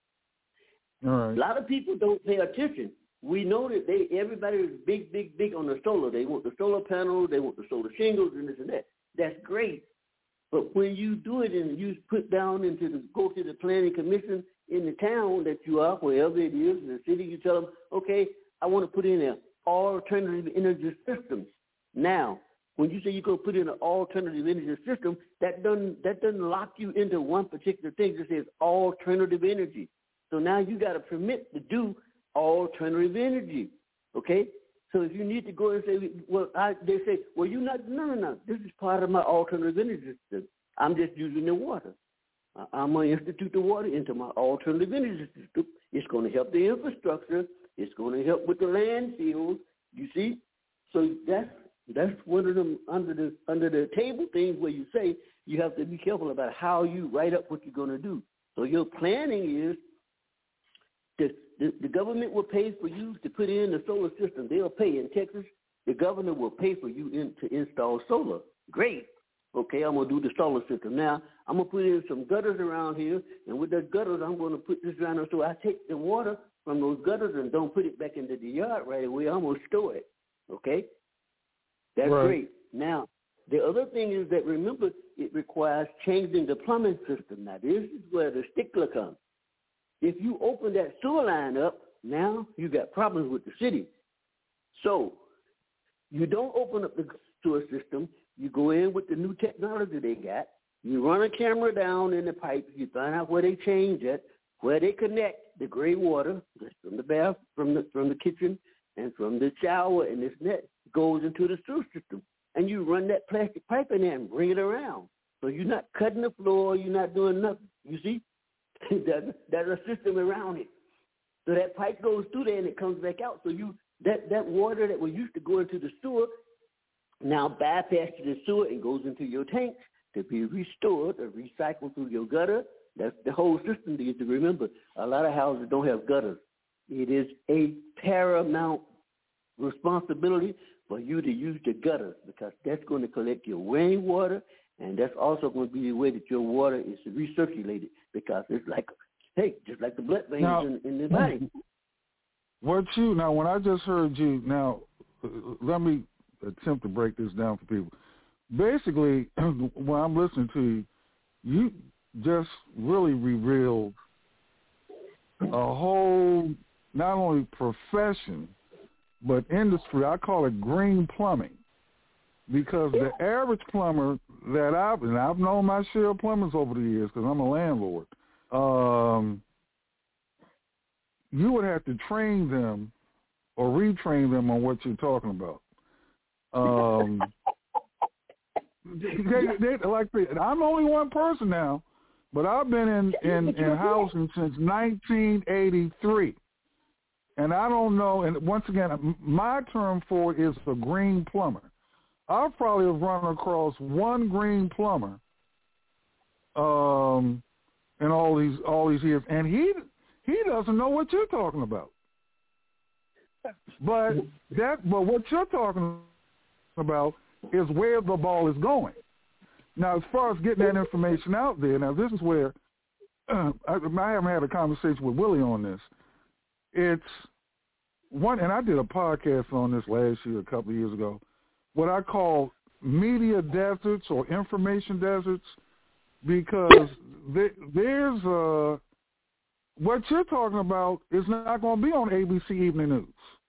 All right. A lot of people don't pay attention. We know that they everybody is big, big, big on the solar. They want the solar panels, they want the solar shingles, and this and that. That's great. But when you do it and you put down into the go to the planning commission in the town that you are, wherever it is, in the city, you tell them, okay, I want to put in an alternative energy systems. Now, when you say you're going to put in an alternative energy system, that doesn't that doesn't lock you into one particular thing. It says alternative energy. So now you got a permit to do alternative energy. Okay? So if you need to go and say, well, I, they say, well, you're not, no, no, no. This is part of my alternative energy system. I'm just using the water. I'm going to institute the water into my alternative energy system. It's going to help the infrastructure. It's going to help with the landfills. You see? So that's that's one of them under the under the table things where you say you have to be careful about how you write up what you're going to do. So your planning is that the, the government will pay for you to put in the solar system. They'll pay. In Texas, the governor will pay for you in, to install solar. Great. Okay, I'm going to do the solar system. Now, I'm going to put in some gutters around here, and with those gutters, I'm going to put this around there so I take the water from those gutters and don't put it back into the yard right away. I'm going to store it. Okay? That's right. Great. Now, the other thing is that, remember, it requires changing the plumbing system. Now, this is where the stickler comes. If you open that sewer line up, now you got problems with the city. So you don't open up the sewer system. You go in with the new technology they got. You run a camera down in the pipes. You find out where they change it, where they connect the gray water from the bath, from the from the kitchen, and from the shower, and this net goes into the sewer system. And you run that plastic pipe in there and bring it around. So you're not cutting the floor. You're not doing nothing. You see? there's, there's a system around it. So that pipe goes through there and it comes back out. So you that, that water that was used to go into the sewer now bypasses the sewer and goes into your tanks to be restored or recycled through your gutter. That's the whole system that you have to remember. A lot of houses don't have gutters. It is a paramount responsibility for you to use the gutters because that's going to collect your rainwater, and that's also going to be the way that your water is recirculated because it's like, hey, just like the blood veins now, in, in the body. What you, now when I just heard you, now let me attempt to break this down for people. basically, when I'm listening to you, you just really revealed a whole, not only profession, but industry. I call it green plumbing, because the average plumber that I've, and I've known my share of plumbers over the years because I'm a landlord, um, you would have to train them or retrain them on what you're talking about. Um, they, they, like I'm only one person now, but I've been in, in, in housing since nineteen eighty-three. And I don't know, and once again, my term for it is a green plumber. I probably have run across one green plumber um, in all these all these years, and he he doesn't know what you're talking about. But that, but what you're talking about is where the ball is going. Now, as far as getting that information out there, now this is where uh, I, I haven't had a conversation with Willie on this. It's one, and I did a podcast on this last year, a couple of years ago, what I call media deserts or information deserts, because there, there's uh, what you're talking about is not going to be on A B C Evening News.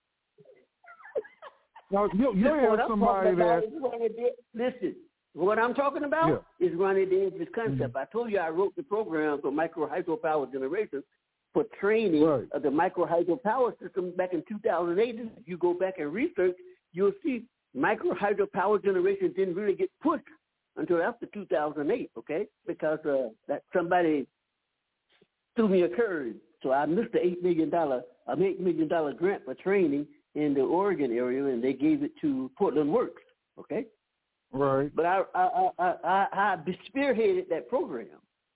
Now, you, you have somebody that... Listen, what I'm talking about yeah. is running the edge concept. Mm-hmm. I told you I wrote the program for micro hydropower generation for training right. of the micro hydropower system back in two thousand eight. If you go back and research, you'll see micro hydropower generation didn't really get pushed until after two thousand eight, okay? Because uh, that somebody threw me a curve. So I missed the eight million dollars an eight million dollars grant for training in the Oregon area, and they gave it to Portland Works, okay? Right. But I I I I, I spearheaded that program.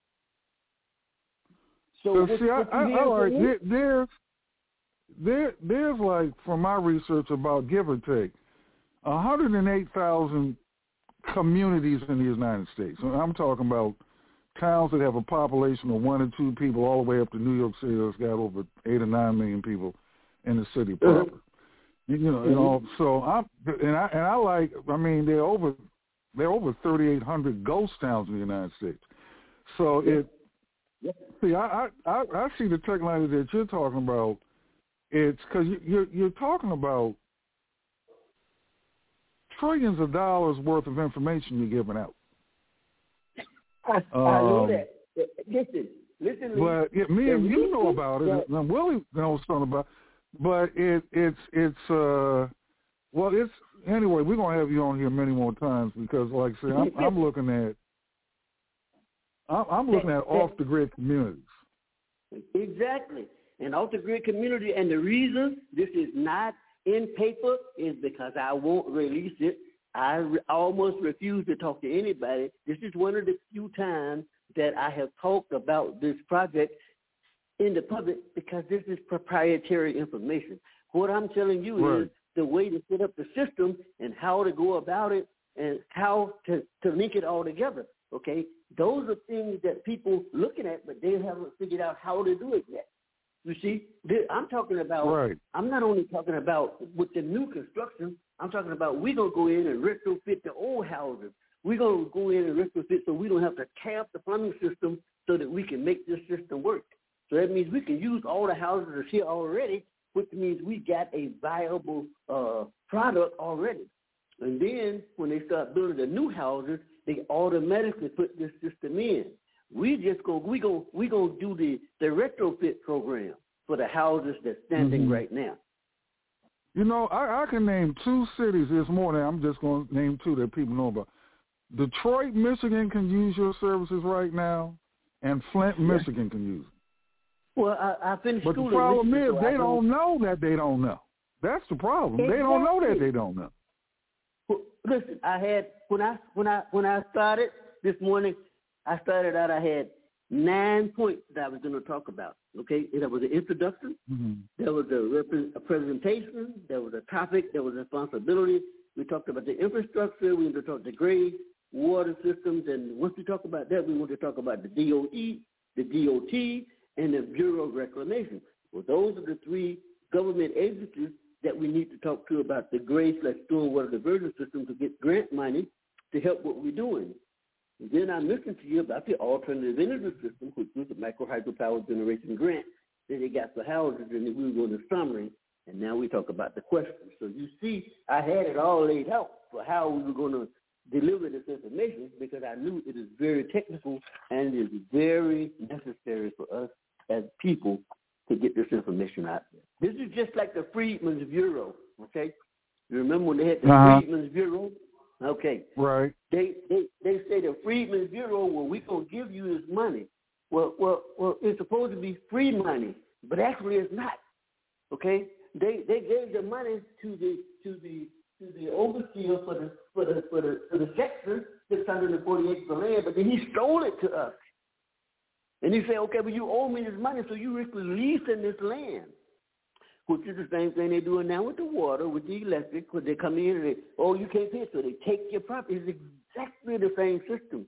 So, so see, I, I, I like there, there's there there's like from my research about give or take one hundred eight thousand communities in the United States. And I'm talking about towns that have a population of one or two people, all the way up to New York City that's got over eight or nine million people in the city proper. Mm-hmm. You know, mm-hmm. you know. So I'm and I and I like. I mean, they're over they're over thirty-eight hundred ghost towns in the United States. So it. Yeah. See, I, I I see the technology that you're talking about. It's because you, you're you're talking about trillions of dollars worth of information you're giving out. I, um, I know that. Listen, listen. But it, me and you know about it. Yeah. And Willie knows something about it. But it it's it's uh well it's anyway. We're gonna have you on here many more times because, like I said, I'm, I'm looking at I'm, I'm looking at off the grid communities. Exactly, and off the grid community. And the reason this is not in paper is because I won't release it. I re- almost refuse to talk to anybody. This is one of the few times that I have talked about this project in the public because this is proprietary information. What I'm telling you right. is the way to set up the system and how to go about it and how to, to link it all together, okay? Those are things that people looking at, but they haven't figured out how to do it yet. You see, I'm talking about, right. I'm not only talking about with the new construction, I'm talking about we're going to go in and retrofit the old houses. We're going to go in and retrofit so we don't have to tear up the plumbing system so that we can make this system work. So that means we can use all the houses that's here already, which means we got a viable uh, product already. And then when they start building the new houses, they automatically put this system in. We just go, we go, we go do the, the retrofit program for the houses that's standing mm-hmm. right now. You know, I, I can name two cities. There's more than I'm just going to name two that people know about. Detroit, Michigan can use your services right now, and Flint, yeah. Michigan can use it. Well, I, I finished but school. But the problem Michigan, is so they I don't know that they don't know. That's the problem. Exactly. They don't know that they don't know. Well, listen, I had when I when I when I started this morning, I started out. I had nine points that I was going to talk about. Okay, and there was an introduction. Mm-hmm. There was a, rep- a presentation. There was a topic. There was responsibility. We talked about the infrastructure. We wanted to talk the grade, water systems, and once we talk about that, we want to talk about the D O E, the D O T, and the Bureau of Reclamation. Well, those are the three government agencies that we need to talk to about the grade slash stormwater diversion system to get grant money to help what we're doing. And then I mentioned to you about the alternative energy system, which was the micro hydropower generation grant that they got for houses, and we were going to summary, and now we talk about the questions. So you see, I had it all laid out for how we were going to deliver this information, because I knew it is very technical and it is very necessary for us as people to get this information out there. This is just like the Freedmen's Bureau, okay? You remember when they had the uh-huh. Freedmen's Bureau? Okay. Right. They they they say the Freedmen's Bureau, well, we're going to give you this money. Well, well, well, it's supposed to be free money, but actually it's not, okay? They they gave the money to the to the to the overseer for the for the for the for the sector, six hundred forty acres of land, but then he stole it to us. And he said, okay, but you owe me this money, so you risk leasing this land, which is the same thing they're doing now with the water, with the electric, because they come in and they, oh, you can't pay it, so they take your property. It's exactly the same system.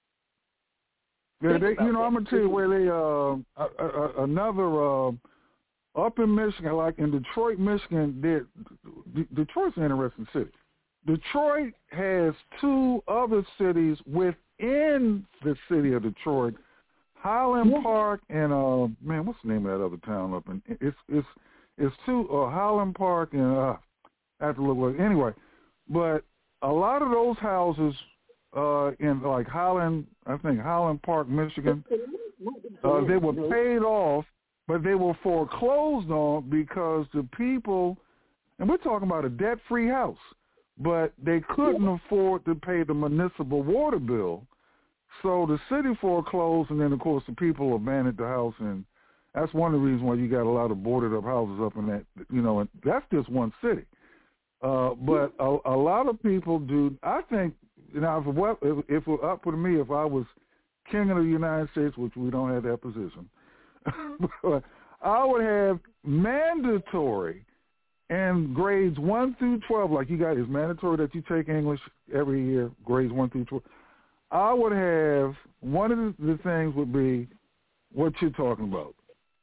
Yeah, they, you know, I'm going to tell you where they, uh, uh, uh, another, uh, up in Michigan, like in Detroit, Michigan, D- Detroit's an interesting city. Detroit has two other cities within the city of Detroit, Highland yeah. Park and uh man, what's the name of that other town up in? It's it's it's two uh, Highland Park and uh, I have to look like anyway. But a lot of those houses uh in like Highland, I think Highland Park, Michigan, uh, they were paid off, but they were foreclosed on because the people, and we're talking about a debt-free house, but they couldn't afford to pay the municipal water bill. So the city foreclosed, and then, of course, the people abandoned the house, and that's one of the reasons why you got a lot of boarded-up houses up in that, you know, and that's just one city. Uh, but a, a lot of people do, I think, now, if, if, if it were up to me, if I was king of the United States, which we don't have that position, but I would have mandatory and grades one through twelve, like you got, it's mandatory that you take English every year, grades one through twelve. I would have, one of the, the things would be what you're talking about,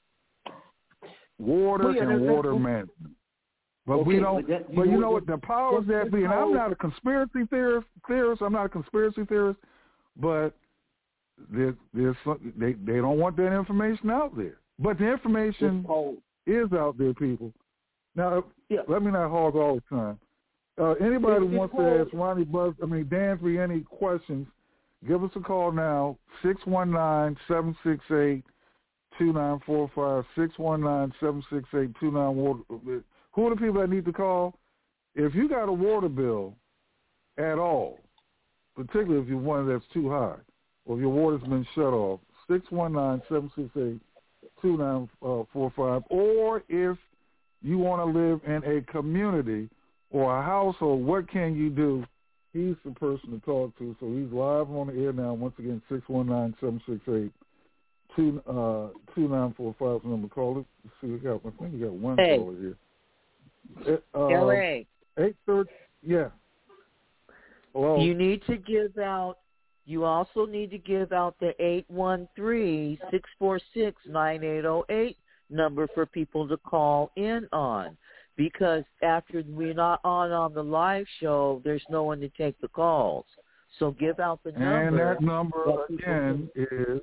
water well, yeah, and water that, management. But okay, we don't, but, that, you, but you know what, the powers that be, and I'm not a conspiracy theorist, theorist, I'm not a conspiracy theorist, but there's, there's some, they, they don't want that information out there. But the information is out there, people. Now, yeah. let me not hog all the time. Uh, anybody who wants to ask Ronnie Buzz, I mean, Dansby, any questions, give us a call now, six one nine, seven six eight, two nine four five, six one nine, seven six eight, two nine four five. Who are the people that need to call? If you got a water bill at all, particularly if you're one that's too high, or if your water's been shut off, six one nine, seven six eight, two nine four five. Or if you want to live in a community or a household, what can you do? He's the person to talk to, so he's live on the air now. Once again, six one nine, seven six eight, two nine four five is the number. Call it. Let's see, we got, I think we got one hey. caller here. Uh, L A. eight thirty, yeah. Hello. You need to give out, you also need to give out the eight one three, six four six, nine eight zero eight number for people to call in on. Because after we're not on on the live show, there's no one to take the calls. So give out the number. And that number again is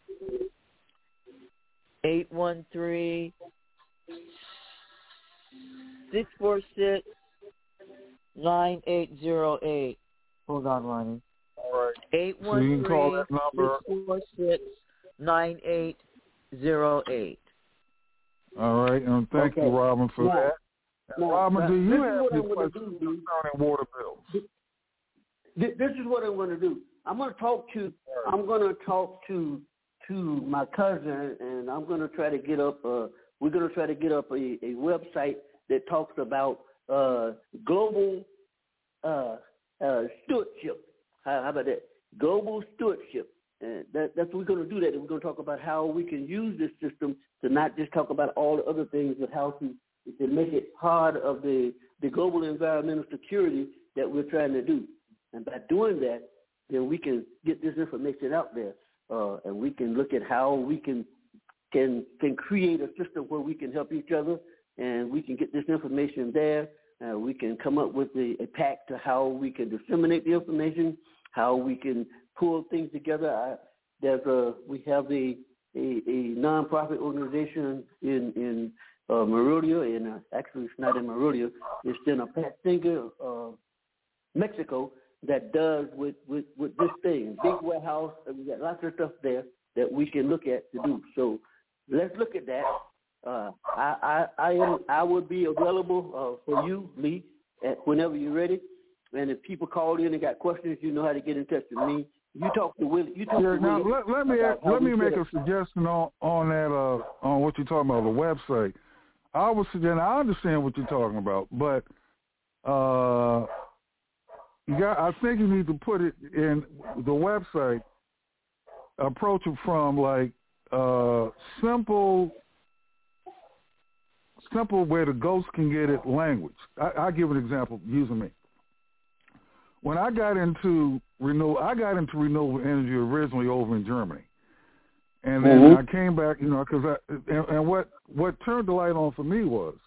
eight one three, six four six, nine eight zero eight. Hold on, Ronnie. All right. eight one three, six four six, nine eight zero eight. All right, and thank okay. you, Robin, for now, that. Now, Robin, now, do you have any questions concerning water bills? This is what I'm going to do. I'm going to talk to. I'm going to talk to to my cousin, and I'm going to try to get up. Uh, we're going to try to get up a, a website that talks about uh, global uh, uh, stewardship. How, how about that? Global stewardship. And that, that's what we're going to do. That we're going to talk about how we can use this system to not just talk about all the other things, but how to to make it part of the, the global environmental security that we're trying to do. And by doing that, then we can get this information out there, uh, and we can look at how we can can can create a system where we can help each other, and we can get this information there Uh, we can come up with a, a pact to how we can disseminate the information, how we can pull things together. I, there's a, we have a, a, a nonprofit organization in, in uh, Morelia, and uh, actually it's not in Morelia, it's in a Patinga, uh, Mexico, that does with, with, with this thing. Big warehouse, we got lots of stuff there that we can look at to do. So let's look at that. Uh, I, I, I am, I would be available uh, for you, Lee, at whenever you're ready. And if people call in and got questions, you know how to get in touch with me. You talk to Willie. You talk yeah, to now Willie. Let, let me let me make a suggestion on on that uh, on what you're talking about, the website. I was suggesting, I understand what you're talking about, but uh, you got. I think you need to put it in the website. Approach it from like uh, simple. Simple where the ghost can get it language. I, I'll give an example using me. When I got into renewable, I got into renewable energy originally over in Germany, and then mm-hmm. I came back, you know, because I and, and what what turned the light on for me was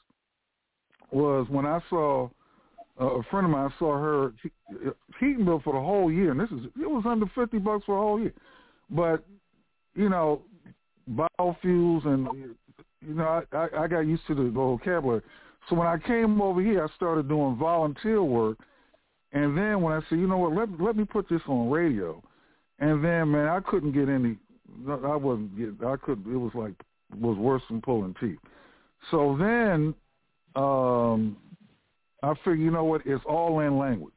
was when I saw uh, a friend of mine. I saw her heating bill for the whole year, and this is it was under fifty bucks for a whole year, but you know, biofuels and you know, I, I, I got used to the, the vocabulary. So when I came over here, I started doing volunteer work. And then when I said, you know what, let, let me put this on radio. And then, man, I couldn't get any, I wasn't getting, I could, it was like, it was worse than pulling teeth. So then um, I figured, you know what, it's all in language.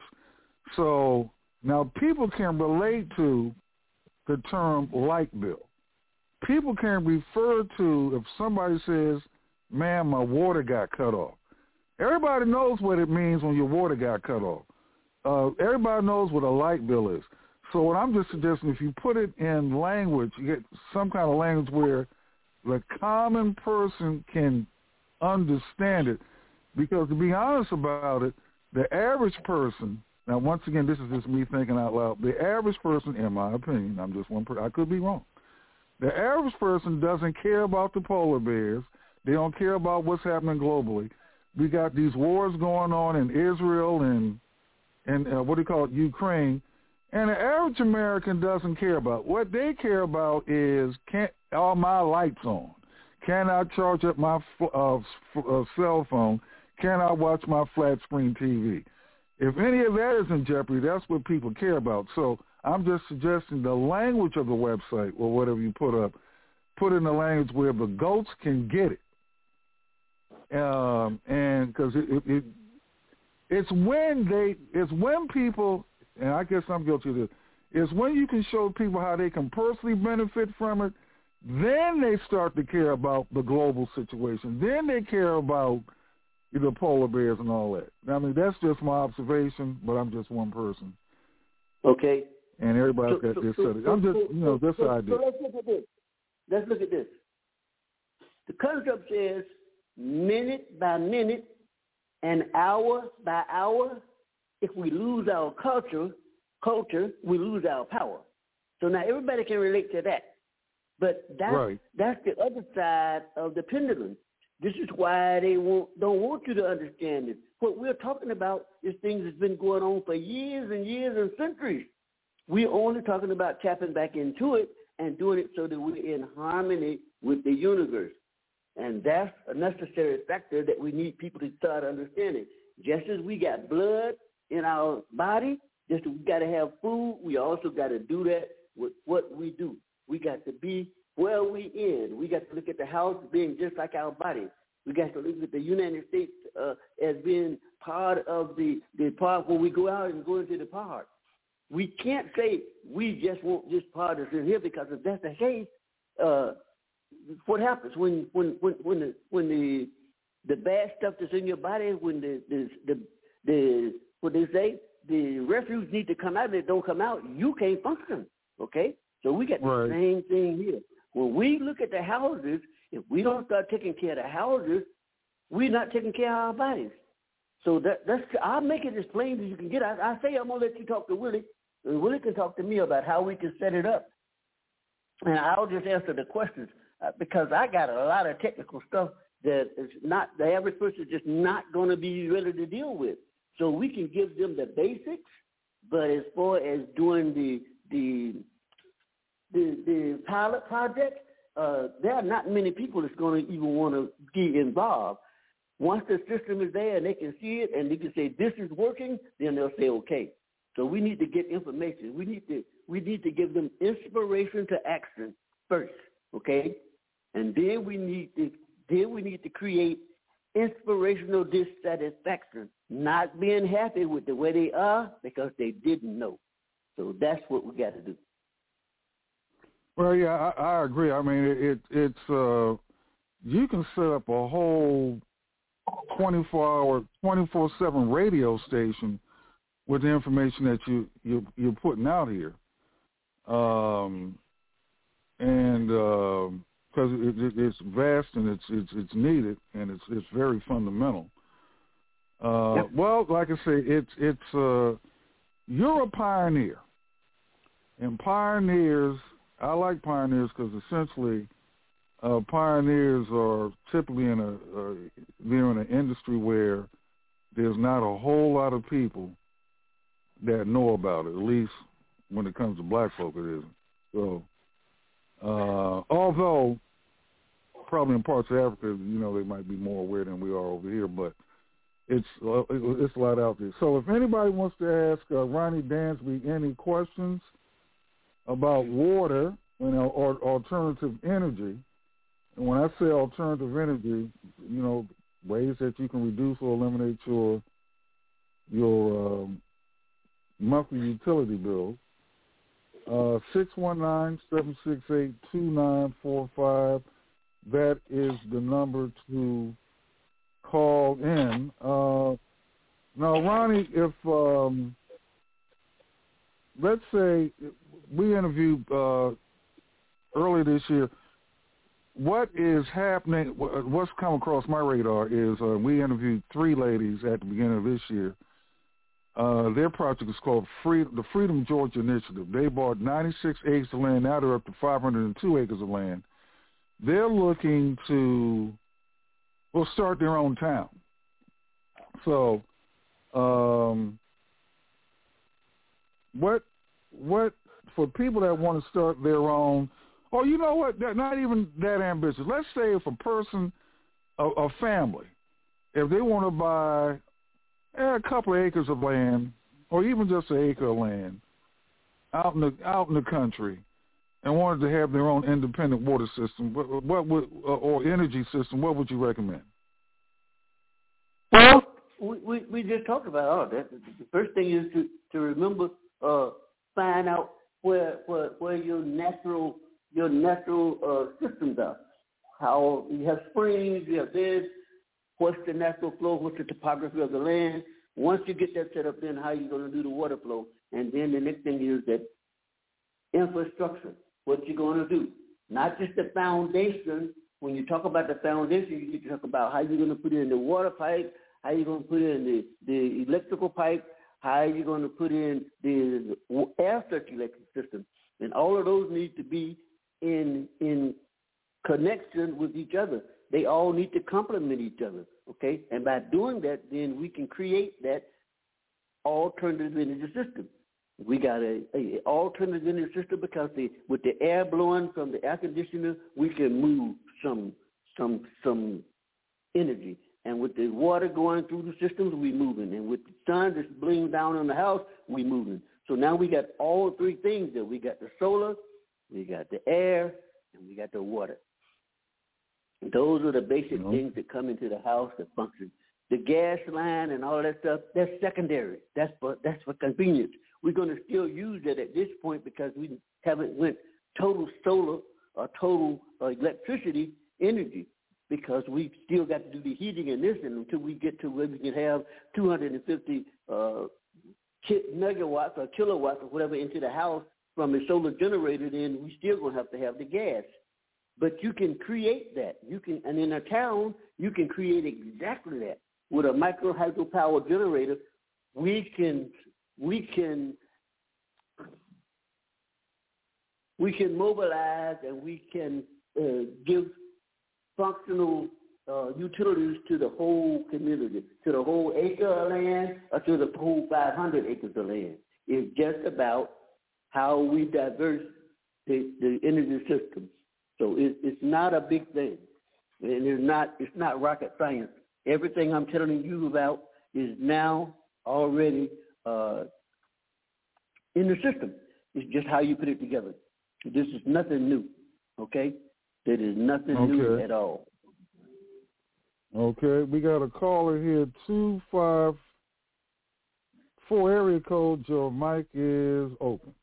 So now people can relate to the term light bill. People can refer to if somebody says, man, my water got cut off. Everybody knows what it means when your water got cut off. Uh, everybody knows what a light bill is. So what I'm just suggesting, if you put it in language, you get some kind of language where the common person can understand it. Because to be honest about it, the average person, now once again, this is just me thinking out loud, the average person, in my opinion, I'm just one person, I could be wrong, the average person doesn't care about the polar bears. They don't care about what's happening globally. We got these wars going on in Israel and, and uh, what do you call it, Ukraine. And the average American doesn't care about. What they care about is, can are my lights on? Can I charge up my uh, uh, cell phone? Can I watch my flat screen T V? If any of that is in jeopardy, that's what people care about. So I'm just suggesting the language of the website or whatever you put up, put in the language where the goats can get it. Um, and because it, it, it, it's when they, it's when people, and I guess I'm guilty of this, it's when you can show people how they can personally benefit from it, then they start to care about the global situation. Then they care about the polar bears and all that. I mean, that's just my observation, but I'm just one person. Okay. And everybody's so, got so, their so, study. I'm just, so, you know, that's so, the idea. So let's look at this. Let's look at this. The concept says minute by minute and hour by hour. If we lose our culture, culture, we lose our power. So now everybody can relate to that. But that's, right. that's the other side of the pendulum. This is why they won't, don't want you to understand it. What we're talking about is things that's been going on for years and years and centuries. We're only talking about tapping back into it and doing it so that we're in harmony with the universe. And that's a necessary factor that we need people to start understanding. Just as we got blood in our body, just as we got to have food, we also got to do that with what we do. We got to be where we in. We got to look at the house being just like our body. We got to look at the United States uh, as being part of the, the part where we go out and go into the part. We can't say we just want this part that's in here, because if that's the case, uh, what happens when when when when the when the the bad stuff that's in your body, when the the the, the what they say, the refuse need to come out and it don't come out, you can't function. Okay, so we got right. the same thing here. When we look at the houses, if we don't start taking care of the houses, we're not taking care of our bodies. So that that's I'll make it as plain as you can get. I, I say I'm gonna let you talk to Willie, and Willie can talk to me about how we can set it up, and I'll just answer the questions uh, because I got a lot of technical stuff that is not the average person is just not going to be ready to deal with. So we can give them the basics, but as far as doing the the the, the pilot project, uh, there are not many people that's going to even want to be involved. Once the system is there and they can see it and they can say this is working, then they'll say okay. So we need to get information. We need to we need to give them inspiration to action first, okay? And then we need to then we need to create inspirational dissatisfaction, not being happy with the way they are because they didn't know. So that's what we got to do. Well, yeah, I, I agree. I mean, it, it it's uh, you can set up a whole twenty-four hour, twenty-four seven radio station with the information that you, you, you're putting out here. Um, and because uh, it, it, it's vast and it's, it's it's needed and it's it's very fundamental. Uh, yep. Well, like I say, it's it's uh, you're a pioneer, and pioneers. I like pioneers because essentially, uh, pioneers are typically in a uh, they're in an industry where there's not a whole lot of people that know about it. At least when it comes to black folk, it isn't. So, uh, although probably in parts of Africa, you know, they might be more aware than we are over here, but it's uh, it's a lot out there. So, if anybody wants to ask uh, Ronnie Dansby any questions about water and uh, or alternative energy, and when I say alternative energy, you know, ways that you can reduce or eliminate your your um, monthly utility bill, uh, six one nine, seven six eight, two nine four five. That is the number to call in. Uh, now, Ronnie, if um, let's say we interviewed uh, earlier this year, what is happening, what's come across my radar is uh, we interviewed three ladies at the beginning of this year. Uh, their project is called Free, the Freedom Georgia Initiative. They bought ninety-six acres of land. Now they're up to five hundred two acres of land. They're looking to, well, start their own town. So, um, what, what for people that want to start their own? Oh, you know what? They're not even that ambitious. Let's say if a person, a, a family, if they want to buy a couple of acres of land, or even just an acre of land, out in the out in the country, and wanted to have their own independent water system, what, what would or energy system? What would you recommend? Well, we we, we just talked about all that. The first thing is to to remember, uh, find out where where where your natural your natural uh, systems are. How you have springs, you have this. What's the natural flow? What's the topography of the land? Once you get that set up, then how are you going to do the water flow? And then the next thing is that infrastructure. What you're going to do? Not just the foundation. When you talk about the foundation, you need to talk about how you're going to put in the water pipe, how you're going to put in the, the electrical pipe, how you're going to put in the air circulation system. And all of those need to be in in connection with each other. They all need to complement each other, okay? And by doing that, then we can create that alternative energy system. We got a, a alternative energy system because the, with the air blowing from the air conditioner, we can move some some some energy. And with the water going through the systems, we moving. And with the sun that's blinking down on the house, we moving. So now we got all three things there. We got the solar, we got the air, and we got the water. Those are the basic mm-hmm. things that come into the house that function. The gas line and all that stuff, that's secondary. That's for, that's for convenience. We're going to still use it at this point because we haven't went total solar or total uh, electricity energy because we still got to do the heating and this and until we get to where we can have two hundred fifty uh, megawatts or kilowatts or whatever into the house from a solar generator, then we still going to have to have the gas. But you can create that. You can, and in a town, you can create exactly that. With a micro hydropower generator, we can we can we can mobilize and we can uh, give functional uh, utilities to the whole community, to the whole acre of land, or to the whole five hundred acres of land. It's just about how we diverse the, the energy systems. So it, it's not a big thing, and it's not it's not rocket science. Everything I'm telling you about is now already uh, in the system. It's just how you put it together. This is nothing new, okay? That is nothing okay. new at all. Okay, we got a caller here, two five four area code. Your mic is open.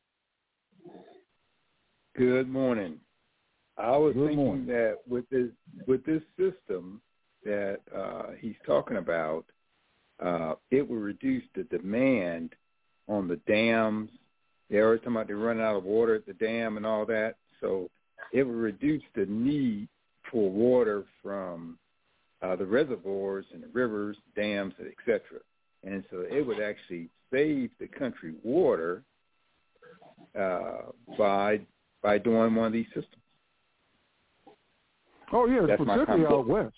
Good morning. I was Good thinking morning. that with this with this system that uh, he's talking about, uh, it will reduce the demand on the dams. They always talking about they're running out of water at the dam and all that. So it will reduce the need for water from uh, the reservoirs and the rivers, dams, et cetera. And so it would actually save the country water uh, by by doing one of these systems. Oh, yeah, That's particularly out west.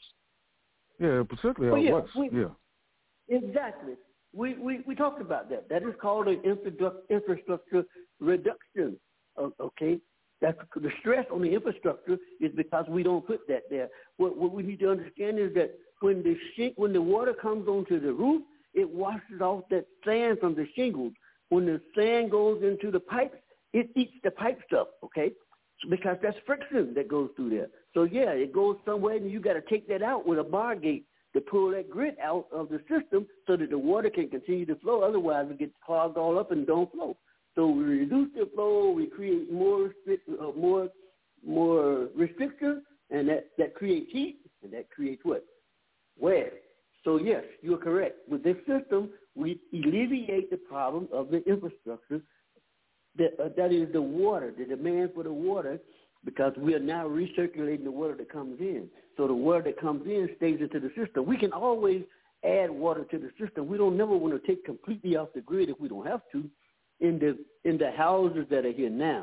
Yeah, particularly Well, out yeah, west. we- yeah. Exactly. We, we, we talked about that. That is called an infra- infrastructure reduction, o- okay? That's the stress on the infrastructure is because we don't put that there. What, what we need to understand is that when the sh- when the water comes onto the roof, it washes off that sand from the shingles. When the sand goes into the pipes, it eats the pipes up, okay? So because that's friction that goes through there. So, yeah, it goes somewhere, and you got to take that out with a bar gate to pull that grit out of the system so that the water can continue to flow. Otherwise, it gets clogged all up and don't flow. So we reduce the flow, we create more uh, more more restrictions, and that, that creates heat, and that creates what? Wear. So, yes, you're correct. With this system, we alleviate the problem of the infrastructure. That, uh, that is the water, the demand for the water, because we are now recirculating the water that comes in. So the water that comes in stays into the system. We can always add water to the system. We don't never want to take completely off the grid if we don't have to in the in the houses that are here now.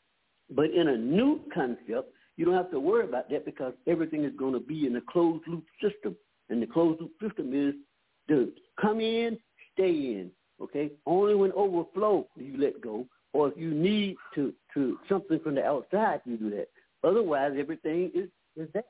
But in a new concept, you don't have to worry about that because everything is going to be in a closed-loop system. And the closed-loop system is to come in, stay in, okay? Only when overflow do you let go. Or if you need to, to something from the outside, you do that. Otherwise, everything is, is there,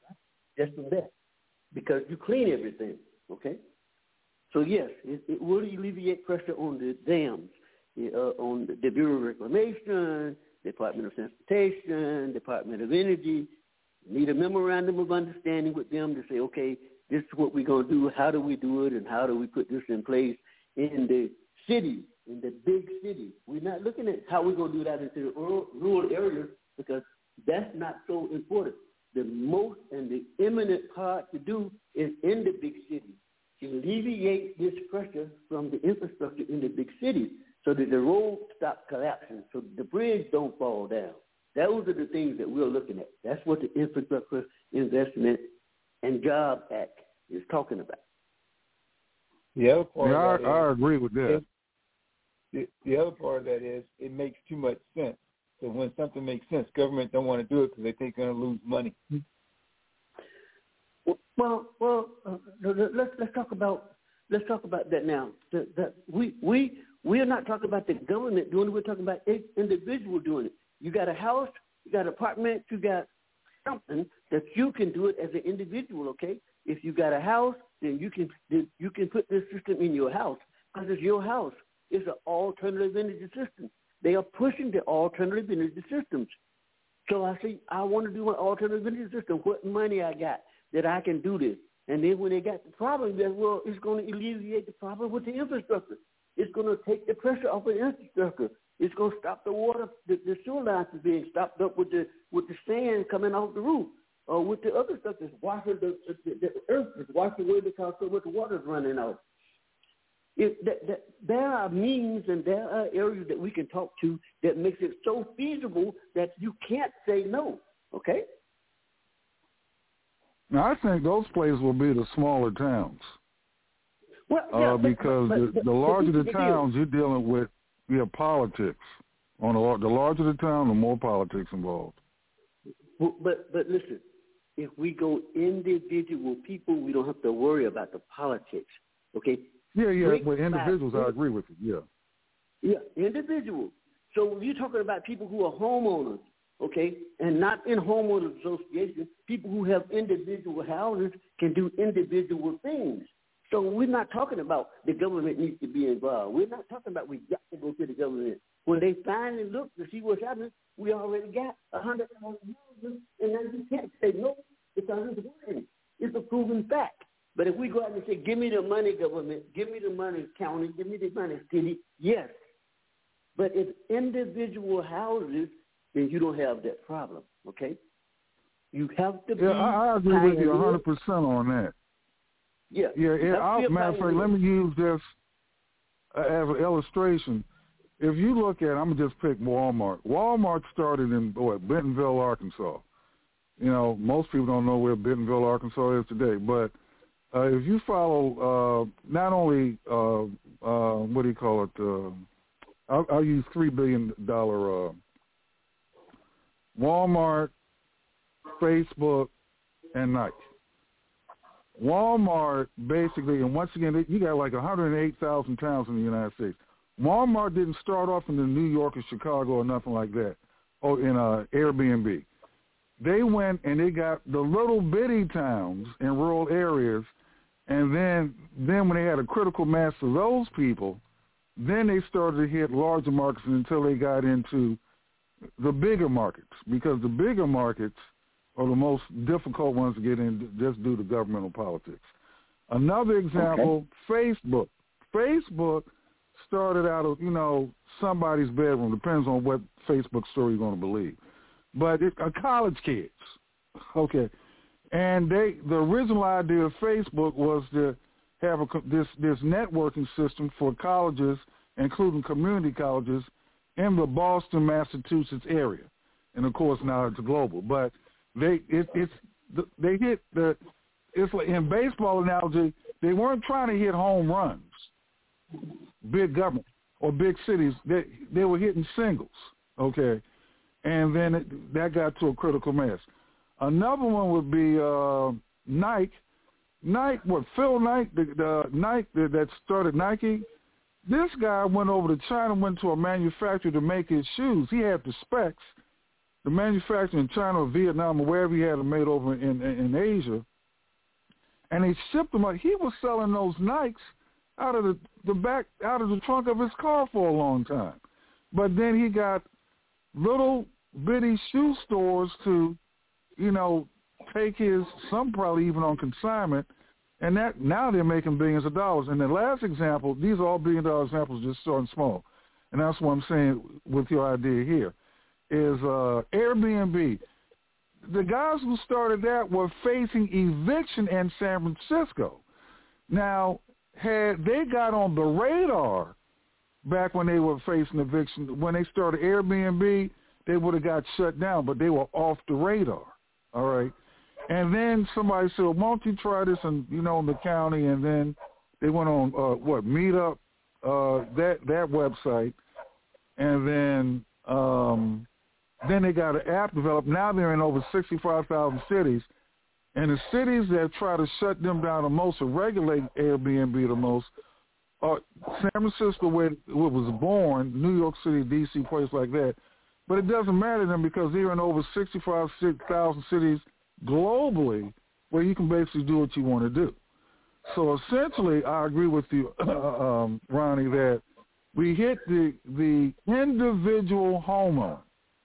just from there, because you clean everything, okay? So, yes, it, it will alleviate pressure on the dams, uh, on the Bureau of Reclamation, Department of Transportation, Department of Energy. Need a memorandum of understanding with them to say, okay, this is what we're going to do, how do we do it, and how do we put this in place in the cities, in the big cities. We're not looking at how we're going to do that into the rural, rural areas because that's not so important. The most and the imminent part to do is in the big cities, to alleviate this pressure from the infrastructure in the big cities so that the roads stop collapsing, so the bridge don't fall down. Those are the things that we're looking at. That's what the Infrastructure Investment and Jobs Act is talking about. The other part yeah, of that I, is, I agree with that. it, the, the other part of that is it makes too much sense. So when something makes sense, government don't want to do it because they think they're going to lose money. Well, well, uh, let's let's talk about let's talk about that now. The, the, we we we are not talking about the government doing it. We're talking about each individual doing it. You got a house, you got an apartment, you got something that you can do it as an individual. Okay, if you got a house, then you can you can put this system in your house because it's your house. It's an alternative energy system. They are pushing the alternative energy systems. So I say, I want to do an alternative energy system. What money I got that I can do this? And then when they got the problem, then, well, it's going to alleviate the problem with the infrastructure. It's going to take the pressure off of the infrastructure. It's going to stop the water, the, the sewer lines from being stopped up with the with the sand coming off the roof, or with the other stuff that's washing the, the, the earth is washing away because so much water is running out. It, that, that, there are means and there are areas that we can talk to that makes it so feasible that you can't say no, okay? Now, I think those places will be the smaller towns. Well, yeah, uh, but, because but, but, the, the larger but the towns, you're dealing with yeah, politics. On the, the larger the town, the more politics involved. But, but listen, if we go individual people, we don't have to worry about the politics. Okay? Yeah, yeah. Brick With individuals, by I agree with you. Yeah. Yeah, individual. So you're talking about people who are homeowners, okay, and not in homeowners associations. People who have individual houses can do individual things. So we're not talking about the government needs to be involved. We're not talking about we got to go to the government. When they finally look to see what's happening, we already got a hundred thousand houses, and now you can't say no because it's working. It's a proven fact. But if we go out and say, give me the money, government, give me the money, county, give me the money, city, yes. But if individual houses, then you don't have that problem, okay? You have to be. Yeah, I, I agree with you one hundred percent on that. Yeah. Yeah, yeah. I'll, matter of fact, let me use this uh, as an illustration. If you look at, I'm going to just pick Walmart. Walmart started in, what, Bentonville, Arkansas. You know, most people don't know where Bentonville, Arkansas is today. But uh, if you follow uh, not only, uh, uh, what do you call it, uh, I'll, I'll use three billion dollars uh, Walmart, Facebook, and Nike. Walmart basically, and once again, you got like one hundred eight thousand towns in the United States. Walmart didn't start off in the New York or Chicago or nothing like that, or in uh, Airbnb. They went and they got the little bitty towns in rural areas, and then then when they had a critical mass of those people, then they started to hit larger markets until they got into the bigger markets, because the bigger markets are the most difficult ones to get in just due to governmental politics. Another example, okay. Facebook. Facebook started out of, you know, somebody's bedroom. Depends on what Facebook story you're going to believe. But it's uh, college kids, okay. And they the original idea of Facebook was to have a, this, this networking system for colleges, including community colleges, in the Boston, Massachusetts area. And, of course, now it's global. But they it, it's they hit the it's like in baseball analogy, they weren't trying to hit home runs, big government or big cities. They they were hitting singles, okay, and then it, that got to a critical mass. Another one would be uh, Nike. Nike, what Phil Knight, the, the Nike that started Nike. This guy went over to China, went to a manufacturer to make his shoes. He had the specs. The manufacturer in China or Vietnam or wherever he had them made over in, in, in Asia, and they shipped them out. He was selling those Nikes out of the, the back, out of the trunk of his car for a long time. But then he got little bitty shoe stores to, you know, take his, some probably even on consignment, and that now they're making billions of dollars. And the last example, these are all billion dollar examples, just starting small, and that's what I'm saying with your idea here. Is uh, Airbnb. The guys who started that were facing eviction in San Francisco. Now, had they got on the radar back when they were facing eviction, when they started Airbnb, they would have got shut down, but they were off the radar, all right? And then somebody said, well, why don't you try this in, you know, in the county? And then they went on, uh, what, Meetup, uh, that, that website, and then um, – then they got an app developed. Now they're in over sixty-five thousand cities. And the cities that try to shut them down the most or regulate Airbnb the most are San Francisco, where it was born, New York City, D C, places like that. But it doesn't matter to them because they're in over sixty-five thousand cities globally where you can basically do what you want to do. So essentially, I agree with you, um, Ronnie, that we hit the the individual homeowner.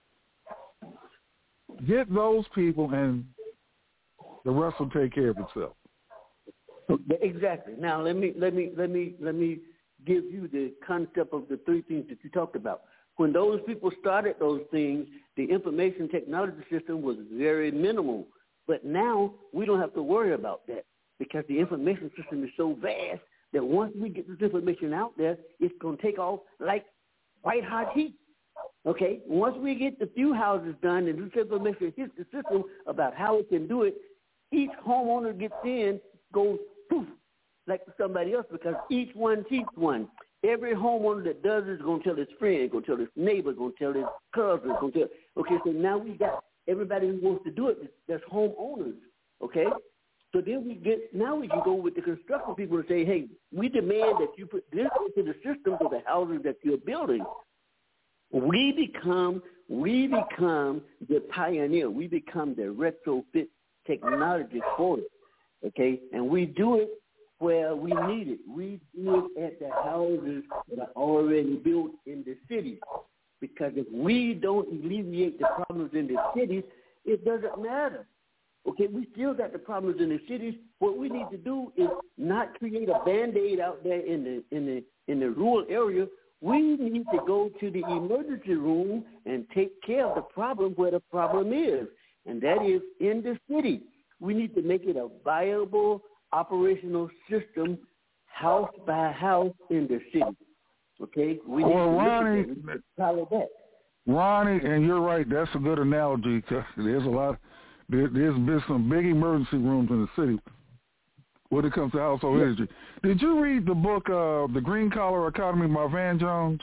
Get those people, and the rest will take care of itself. Exactly. Now let me let me let me let me give you the concept of the three things that you talked about. When those people started those things, the information technology system was very minimal. But now we don't have to worry about that because the information system is so vast that once we get this information out there, it's going to take off like white hot heat. Okay, once we get the few houses done and this information hits the system about how it can do it, each homeowner gets in, goes poof, like somebody else because each one teaches one. Every homeowner that does this is going to tell his friend, going to tell his neighbor, going to tell his cousin, going to tell. Okay, so now we got everybody who wants to do it, that's homeowners, okay? So then we get, now we can go with the construction people and say, hey, we demand that you put this into the systems of the houses that you're building. We become, we become the pioneer. We become the retrofit technology for it, okay? And we do it where we need it. We do it at the houses that are already built in the cities. Because if we don't alleviate the problems in the cities, it doesn't matter. Okay, we still got the problems in the cities. What we need to do is not create a Band-Aid out there in the in the in the rural area. We need to go to the emergency room and take care of the problem where the problem is, and that is in the city. We need to make it a viable operational system, house by house in the city. Okay, we need well, to Ronnie, look at follow that. Ronnie, and you're right. That's a good analogy because there's a lot. There, there's been some big emergency rooms in the city when it comes to household yeah. energy. Did you read the book, uh, The Green Collar Economy by Van Jones?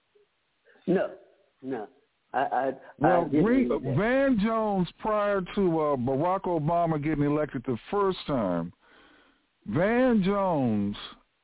No, no. I, I, well, I didn't read, read that. Van Jones, prior to uh, Barack Obama getting elected the first time, Van Jones,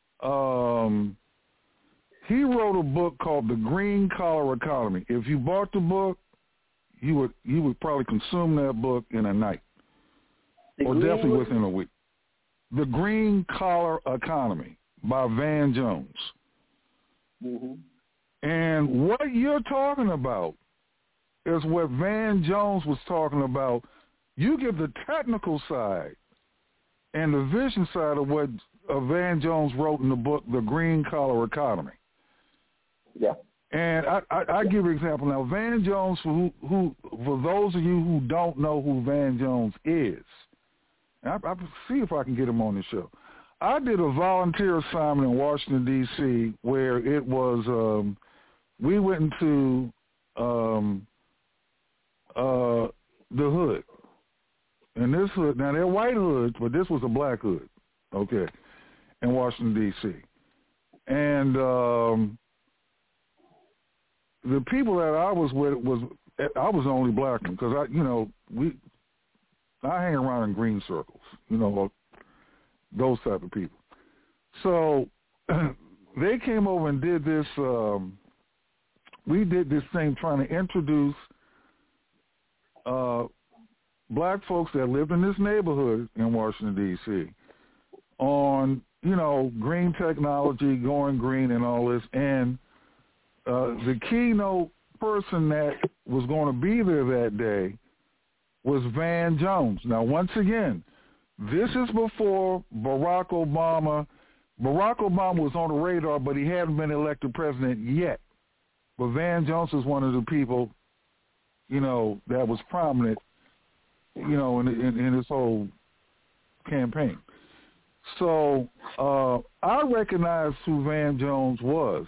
um, he wrote a book called The Green Collar Economy. If you bought the book, you would you would probably consume that book in a night, the or definitely was... within a week. The Green Collar Economy by Van Jones. Mm-hmm. And what you're talking about is what Van Jones was talking about. You get the technical side and the vision side of what uh, Van Jones wrote in the book, The Green Collar Economy. Yeah. And I, I, I give you an example now. Van Jones, who, who, for those of you who don't know who Van Jones is, I, I see if I can get him on the show. I did a volunteer assignment in Washington, D C, where it was, um, we went into um, uh, the hood. And this hood, now they're white hoods, but this was a black hood, okay, in Washington, D C. And um, the people that I was with was, I was the only black one because I, you know, we, I hang around in green circles, you know, those type of people. So they came over and did this, um, we did this thing trying to introduce uh, black folks that lived in this neighborhood in Washington, D C on, you know, green technology, going green and all this. And uh, the keynote person that was going to be there that day was Van Jones. Now, once again, this is before Barack Obama. Barack Obama was on the radar, but he hadn't been elected president yet. But Van Jones was one of the people, you know, that was prominent, you know, in, in, in this whole campaign. So uh, I recognized who Van Jones was.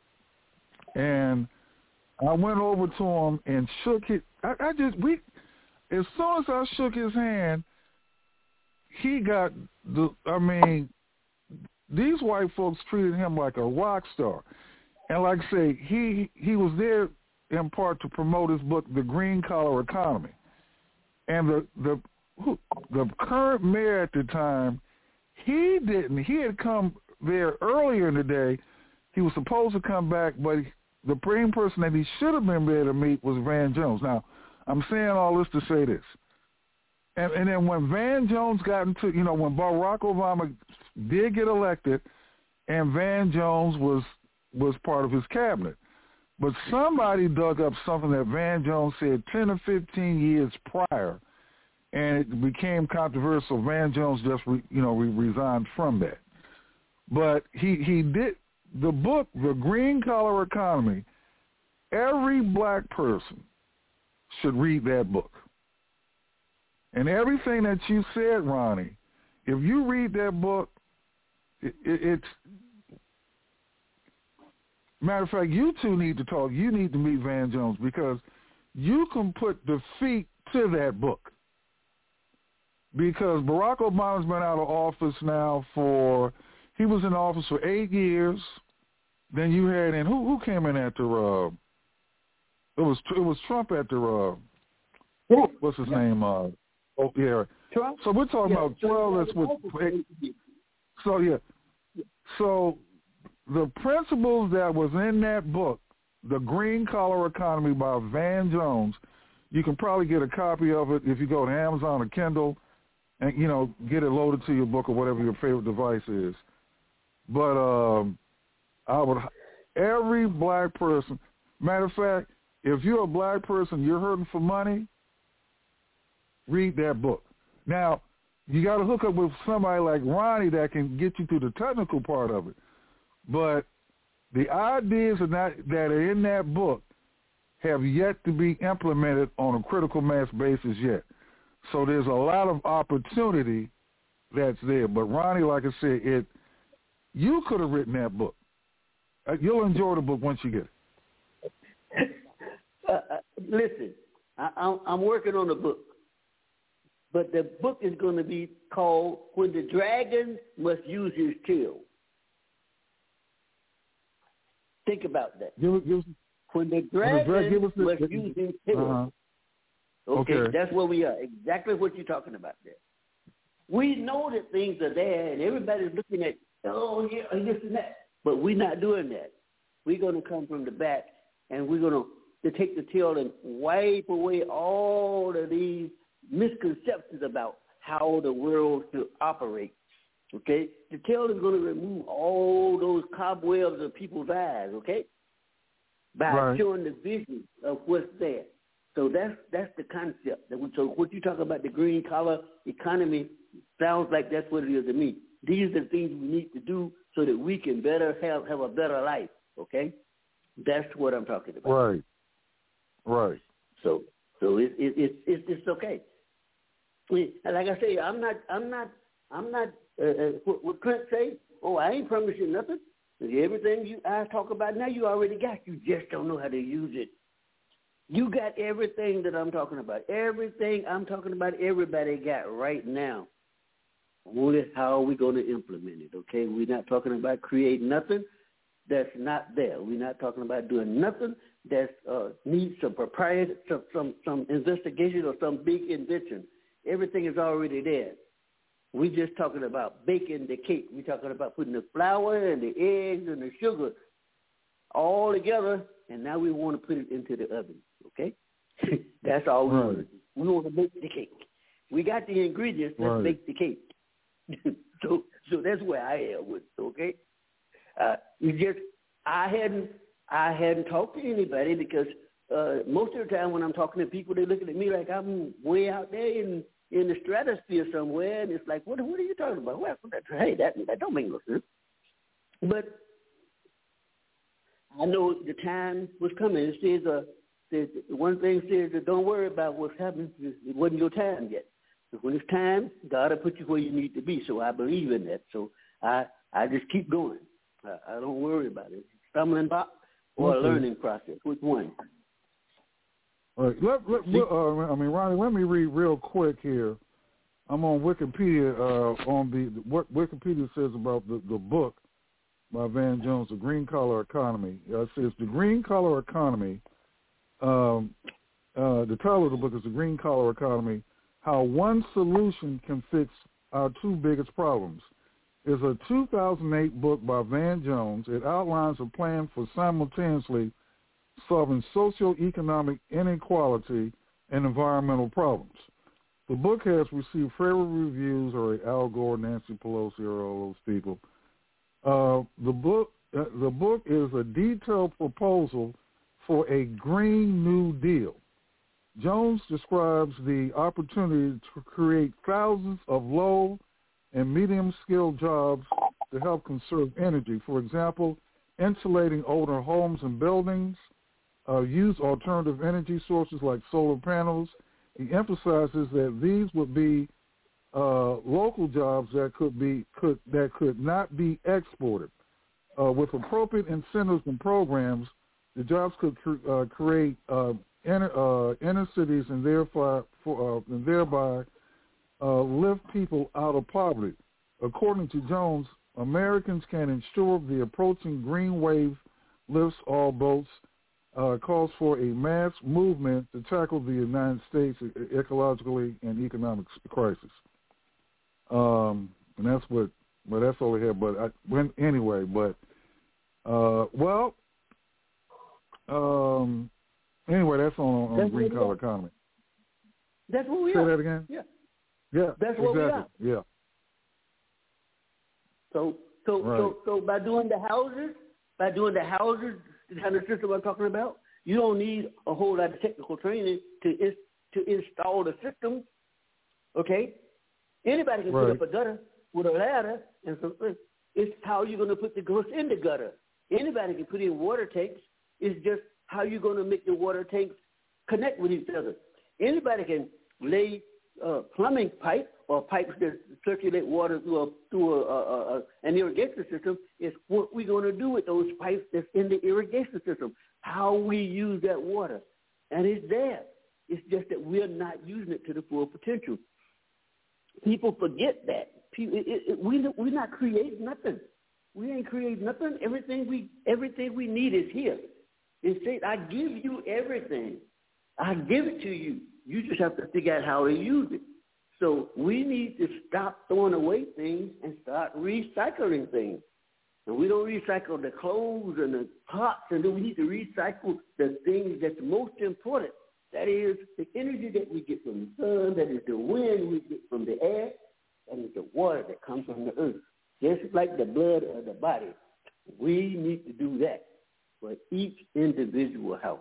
And I went over to him and shook his, I, I just, we, as soon as I shook his hand, he got the, I mean, these white folks treated him like a rock star. And like I say, he, he was there in part to promote his book, The Green Collar Economy. And the, the, the current mayor at the time, he didn't, he had come there earlier in the day. He was supposed to come back, but he, the main person that he should have been there to meet was Van Jones. Now, I'm saying all this to say this. And, and then when Van Jones got into, you know, when Barack Obama did get elected and Van Jones was was part of his cabinet, but somebody dug up something that Van Jones said ten or fifteen years prior, and it became controversial. Van Jones just, re, you know, re- resigned from that. But he, he did, the book, The Green Collar Economy, every black person should read that book. And everything that you said, Ronnie, if you read that book, it, it, it's, matter of fact, you two need to talk. You need to meet Van Jones because you can put the feet to that book. Because Barack Obama's been out of office now for, he was in office for eight years. Then you had in, who who came in after, uh, it was it was Trump after, uh, what's his yeah. name? Uh, oh yeah. Trump? So we're talking yeah. about twelve. That's what. So yeah. So the principles that was in that book, The Green Collar Economy by Van Jones, you can probably get a copy of it if you go to Amazon or Kindle, and you know get it loaded to your book or whatever your favorite device is. But um, I would every black person. Matter of fact, if you're a black person, you're hurting for money, read that book. Now, you got to hook up with somebody like Ronnie that can get you through the technical part of it. But the ideas that that are in that book have yet to be implemented on a critical mass basis yet. So there's a lot of opportunity that's there. But Ronnie, like I said, it you could have written that book. You'll enjoy the book once you get it. Uh, listen, I, I'm, I'm working on a book. But the book is going to be called When the Dragon Must Use His Tail. Think about that. Give, give, when the dragon when the dra- us the, must the, use his tail. Uh-huh. Okay, okay, that's where we are. Exactly what you're talking about there. We know that things are there, and everybody's looking at, oh, yeah, this and that. But we're not doing that. We're going to come from the back, and we're going to, to take the tail and wipe away all of these misconceptions about how the world should operate. Okay? The tail is going to remove all those cobwebs of people's eyes, okay? By right. showing the vision of what's there. So that's that's the concept. That we, so what you talk about, the green collar economy, sounds like that's what it is to me. These are the things we need to do so that we can better have, have a better life, okay? That's what I'm talking about. Right. Right. So so it, it, it, it, it's okay. Like I say, I'm not, I'm not, I'm not, uh, uh, what, what Clint say, oh, I ain't promising nothing. Everything you I talk about now, you already got. You just don't know how to use it. You got everything that I'm talking about. Everything I'm talking about, everybody got right now. Only how are we going to implement it, okay? We're not talking about creating nothing that's not there. We're not talking about doing nothing that uh, needs some propriety, some, some, some investigation or some big invention. Everything is already there. We're just talking about baking the cake. We're talking about putting the flour and the eggs and the sugar all together, and now we want to put it into the oven, okay? That's all we right. want to do. We want to bake the cake. We got the ingredients. Let's right. bake the cake. so so that's where I am with it, okay? Uh, you just, I hadn't, I hadn't talked to anybody because uh, most of the time when I'm talking to people, they're looking at me like I'm way out there in in the stratosphere somewhere, and it's like, what, what are you talking about? Well, hey, that that don't make no sense. But I know the time was coming. It says, uh, says one thing says that don't worry about what's happening. It wasn't your time yet. But when it's time, God will put you where you need to be. So I believe in that. So I I just keep going. I, I don't worry about it. Stumbling block or okay. a learning process. Which one? All right. Let, let, uh, I mean, Ronnie, let me read real quick here. I'm on Wikipedia. Uh, on the what Wikipedia says about the, the book by Van Jones, The Green Collar Economy. Uh, it says The Green Collar Economy. Um, uh, the title of the book is The Green Collar Economy: How One Solution Can Fix Our Two Biggest Problems. It's a two thousand eight book by Van Jones. It outlines a plan for simultaneously solving socioeconomic inequality and environmental problems. The book has received favorable reviews, or Al Gore, Nancy Pelosi, or all those people. Uh, the book, uh, the book is a detailed proposal for a Green New Deal. Jones describes the opportunity to create thousands of low and medium-skilled jobs to help conserve energy. For example, insulating older homes and buildings, uh, use alternative energy sources like solar panels. He emphasizes that these would be uh, local jobs that could be could that could not be exported. Uh, with appropriate incentives and programs, the jobs could cr- uh, create uh, inner, uh, inner cities and thereby for, uh, and thereby uh, lift people out of poverty. According to Jones, Americans can ensure the approaching green wave lifts all boats uh, calls for a mass movement to tackle the United States ecologically and economic crisis. Um, and that's what, well, that's all they have. But I, when anyway, but uh, well, um, anyway, that's on, on green collar economy. That's what we Say are. that again. Yeah. Yeah. That's what exactly. we are. Yeah. So, so, right. so, so by doing the houses, by doing the houses, the kind of system I'm talking about, you don't need a whole lot of technical training to is, to install the system. Okay, anybody can right. put up a gutter with a ladder and some. It's how you're going to put the growth in the gutter. Anybody can put in water tanks. It's just how you're going to make the water tanks connect with each other. Anybody can lay uh, plumbing pipe or pipes that circulate water through a, through a, a, a, an irrigation system. Is what we're going to do with those pipes that's in the irrigation system, how we use that water. And it's there. It's just that we're not using it to the full potential. People forget that. People, it, it, we, we're not creating nothing. We ain't creating nothing. Everything we, everything we need is here. It says, I give you everything. I give it to you. You just have to figure out how to use it. So we need to stop throwing away things and start recycling things. And we don't recycle the clothes and the pots, and then we need to recycle the things that's most important. That is the energy that we get from the sun, that is the wind we get from the air, that is the water that comes from the earth. Just like the blood of the body, we need to do that for each individual house.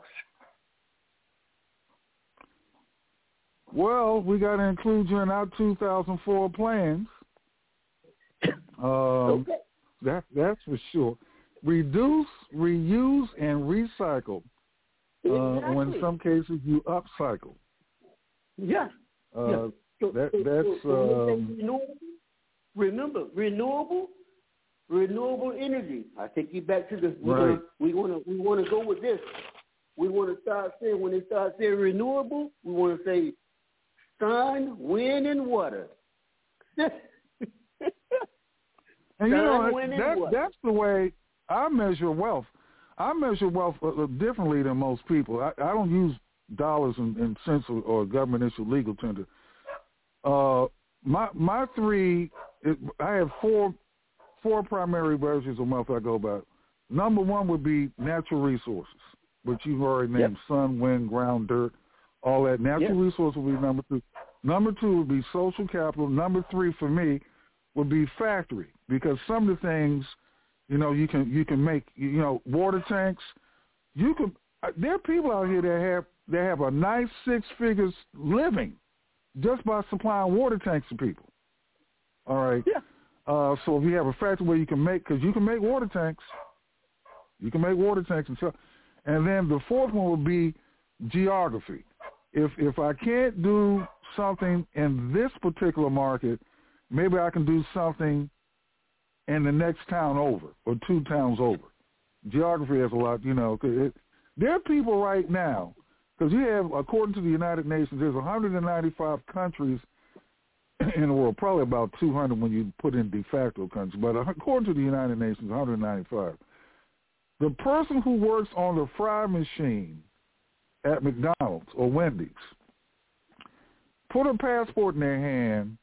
Well, we got to include you in our two thousand four plans. Um, okay. That, that's for sure. Reduce, reuse, and recycle. Uh, exactly. Or in some cases, you upcycle. Yeah. Uh, yeah. So, that, so, that's... so, so um, renewable, remember, renewable, renewable energy. I take you back to this. We're right. gonna, we want to we want to go with this. We want to start saying, when they start saying renewable, we want to say sun, wind, and water. And you know, Sun, wind, and that, water. that's the way I measure wealth. I measure wealth uh, differently than most people. I, I don't use dollars and, and cents or, or government-issued legal tender. Uh, my my three, it, I have four four primary versions of wealth I go by. Number one would be natural resources, which you've already named: yep. sun, wind, ground, dirt, all that. Natural yep. resources would be number two. Number two would be social capital. Number three for me would be factory, because some of the things, you know, you can you can make, you know, water tanks. You can. There are people out here that have that have a nice six figures living just by supplying water tanks to people. All right. Yeah. Uh, so if you have a factory where you can make, because you can make water tanks, you can make water tanks and stuff. And then the fourth one would be geography. If if I can't do something in this particular market, maybe I can do something in the next town over or two towns over. Geography has a lot, you know. It, there are people right now, because you have, according to the United Nations, there's one hundred ninety-five countries in the world, probably about two hundred when you put in de facto countries, but according to the United Nations, one hundred ninety-five. The person who works on the fry machine at McDonald's or Wendy's, put a passport in their hand,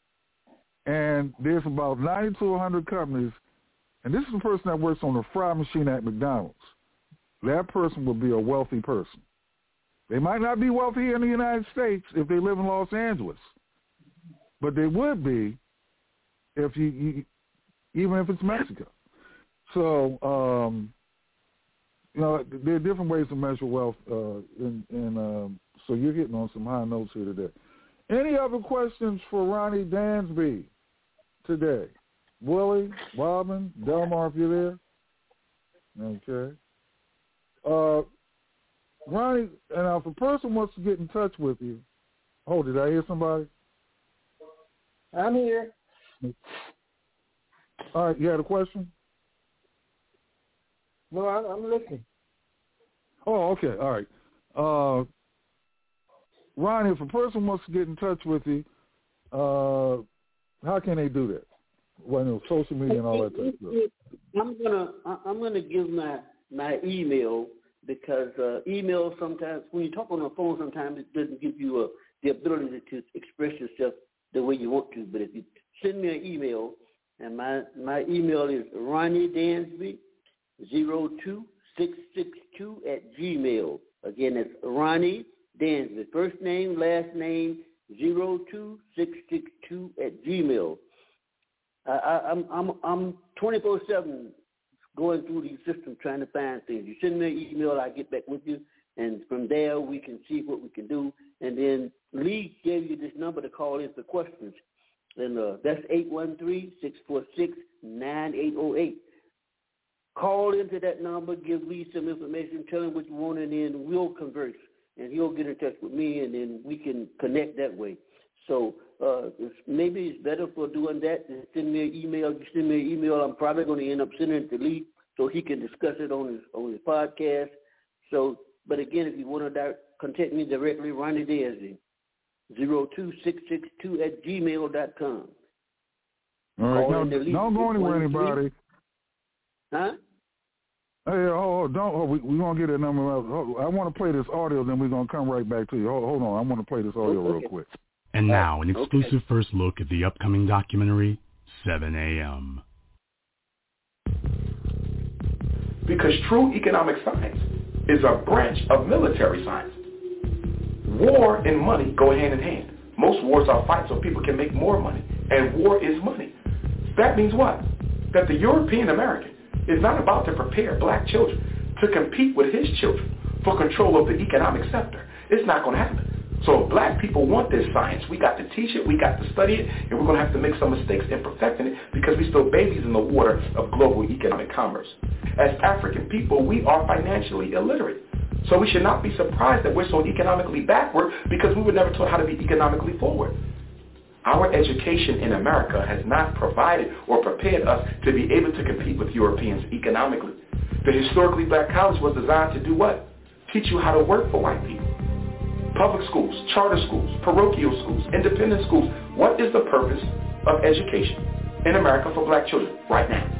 and there's about ninety to one hundred companies, and this is the person that works on the fry machine at McDonald's. That person would be a wealthy person. They might not be wealthy here in the United States if they live in Los Angeles, but they would be if you, you even if it's Mexico. So, um, you know, there are different ways to measure wealth, uh, and, and um, so you're hitting on some high notes here today. Any other questions for Ronnie Dansby today? Willie, Robin, Delmar, if you're there. Okay. Uh, Ronnie, and if a person wants to get in touch with you, oh, did I hear somebody? I'm here. All right, you had a question? No, I'm, I'm listening. Oh, okay, all right. Uh, Ronnie, if a person wants to get in touch with you, uh, how can they do that? Well, you know, social media and all that type of stuff. I'm gonna I'm gonna give my my email because uh, email sometimes, when you talk on the phone, sometimes it doesn't give you a, the ability to express yourself the way you want to. But if you send me an email, and my, my email is Ronnie Dansby zero two six six two at Gmail. Again, it's Ronnie Dansby, first name, last name, zero two six six two at Gmail. I, I, I'm I'm I'm twenty-four seven going through these systems trying to find things. You send me an email, I get back with you, and from there we can see what we can do. And then Lee gave you this number to call in for questions, and uh, that's eight one three, six four six, nine eight zero eight. Call into that number, give Lee some information, tell him what you want, and then we'll converse, and he'll get in touch with me, and then we can connect that way. So uh, it's, maybe it's better for doing that than send me an email. You send me an email, I'm probably going to end up sending it to Lee so he can discuss it on his on his podcast. So, but again, if you want to di- contact me directly, Ronnie Dansby, zero two six six two at gmail dot com. All right, now, don't go anywhere, anybody. Huh? Hey, oh, oh don't. Oh, we we gonna get that number. Oh, I want to play this audio, then we're gonna come right back to you. Hold, hold on, I want to play this audio okay. real quick. And now, an exclusive okay. first look at the upcoming documentary, seven a.m. Because true economic science is a branch of military science. War and money go hand in hand. Most wars are fights so people can make more money, and war is money. That means what? That the European American is not about to prepare black children to compete with his children for control of the economic sector. It's not going to happen. So if black people want this science, we got to teach it, we got to study it, and we're going to have to make some mistakes in perfecting it because we're still babies in the water of global economic commerce. As African people, we are financially illiterate. So we should not be surprised that we're so economically backward because we were never taught how to be economically forward. Our education in America has not provided or prepared us to be able to compete with Europeans economically. The historically black college was designed to do what? Teach you how to work for white people. Public schools, charter schools, parochial schools, independent schools. What is the purpose of education in America for black children right now?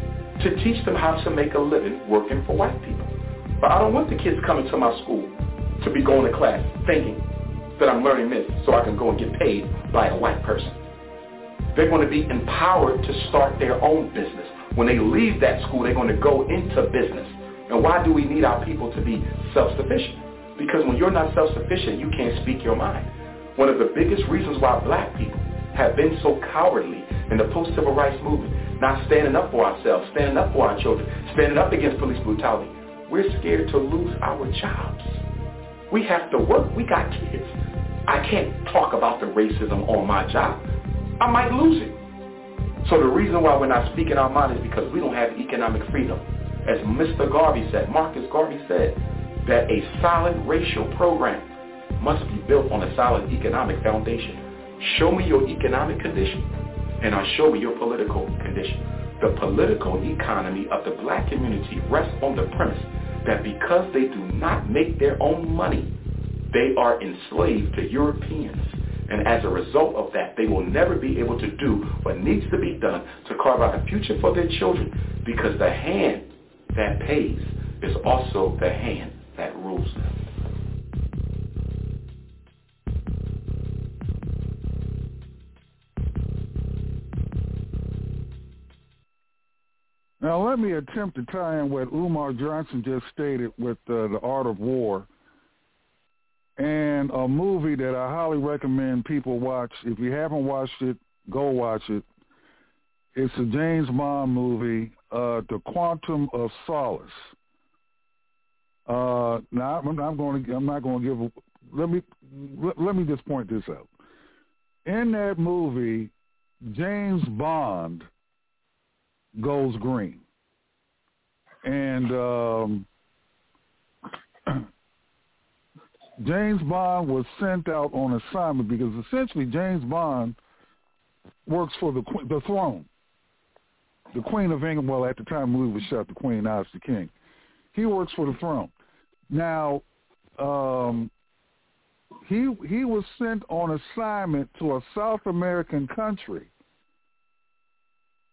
To teach them how to make a living working for white people. But I don't want the kids coming to my school to be going to class thinking that I'm learning this so I can go and get paid by a white person. They're going to be empowered to start their own business. When they leave that school, they're going to go into business. And why do we need our people to be self-sufficient? Because when you're not self-sufficient, you can't speak your mind. One of the biggest reasons why black people have been so cowardly in the post-civil rights movement, not standing up for ourselves, standing up for our children, standing up against police brutality, we're scared to lose our jobs. We have to work. We got kids. I can't talk about the racism on my job. I might lose it. So the reason why we're not speaking our mind is because we don't have economic freedom. As Mister Garvey said, Marcus Garvey said, that a solid racial program must be built on a solid economic foundation. Show me your economic condition, and I'll show you your political condition. The political economy of the black community rests on the premise that because they do not make their own money, they are enslaved to Europeans. And as a result of that, they will never be able to do what needs to be done to carve out a future for their children, because the hand that pays is also the hand that rules them. Now let me attempt to tie in what Umar Johnson just stated with uh, The Art of War, and a movie that I highly recommend people watch. If you haven't watched it, go watch it. It's a James Bond movie, uh, The Quantum of Solace. Uh, now I'm not going to. I'm not going to give. Let me let, let me just point this out. In that movie, James Bond goes green, and um, James Bond was sent out on assignment because essentially James Bond works for the the throne, the Queen of England. Well, at the time the movie was shot, the Queen, now it's the King. He works for the throne. Now, um, he he was sent on assignment to a South American country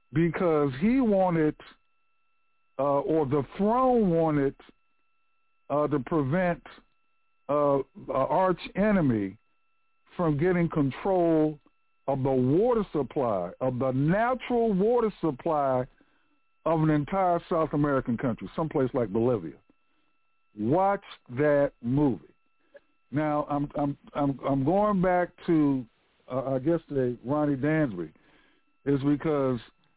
because he wanted, uh, or the throne wanted, uh, to prevent uh, an arch enemy from getting control of the water supply, of the natural water supply of an entire South American country, someplace like Bolivia. Watch that movie. Now, I'm I'm I'm I'm going back to uh, I guess the Ronnie Dansby, is because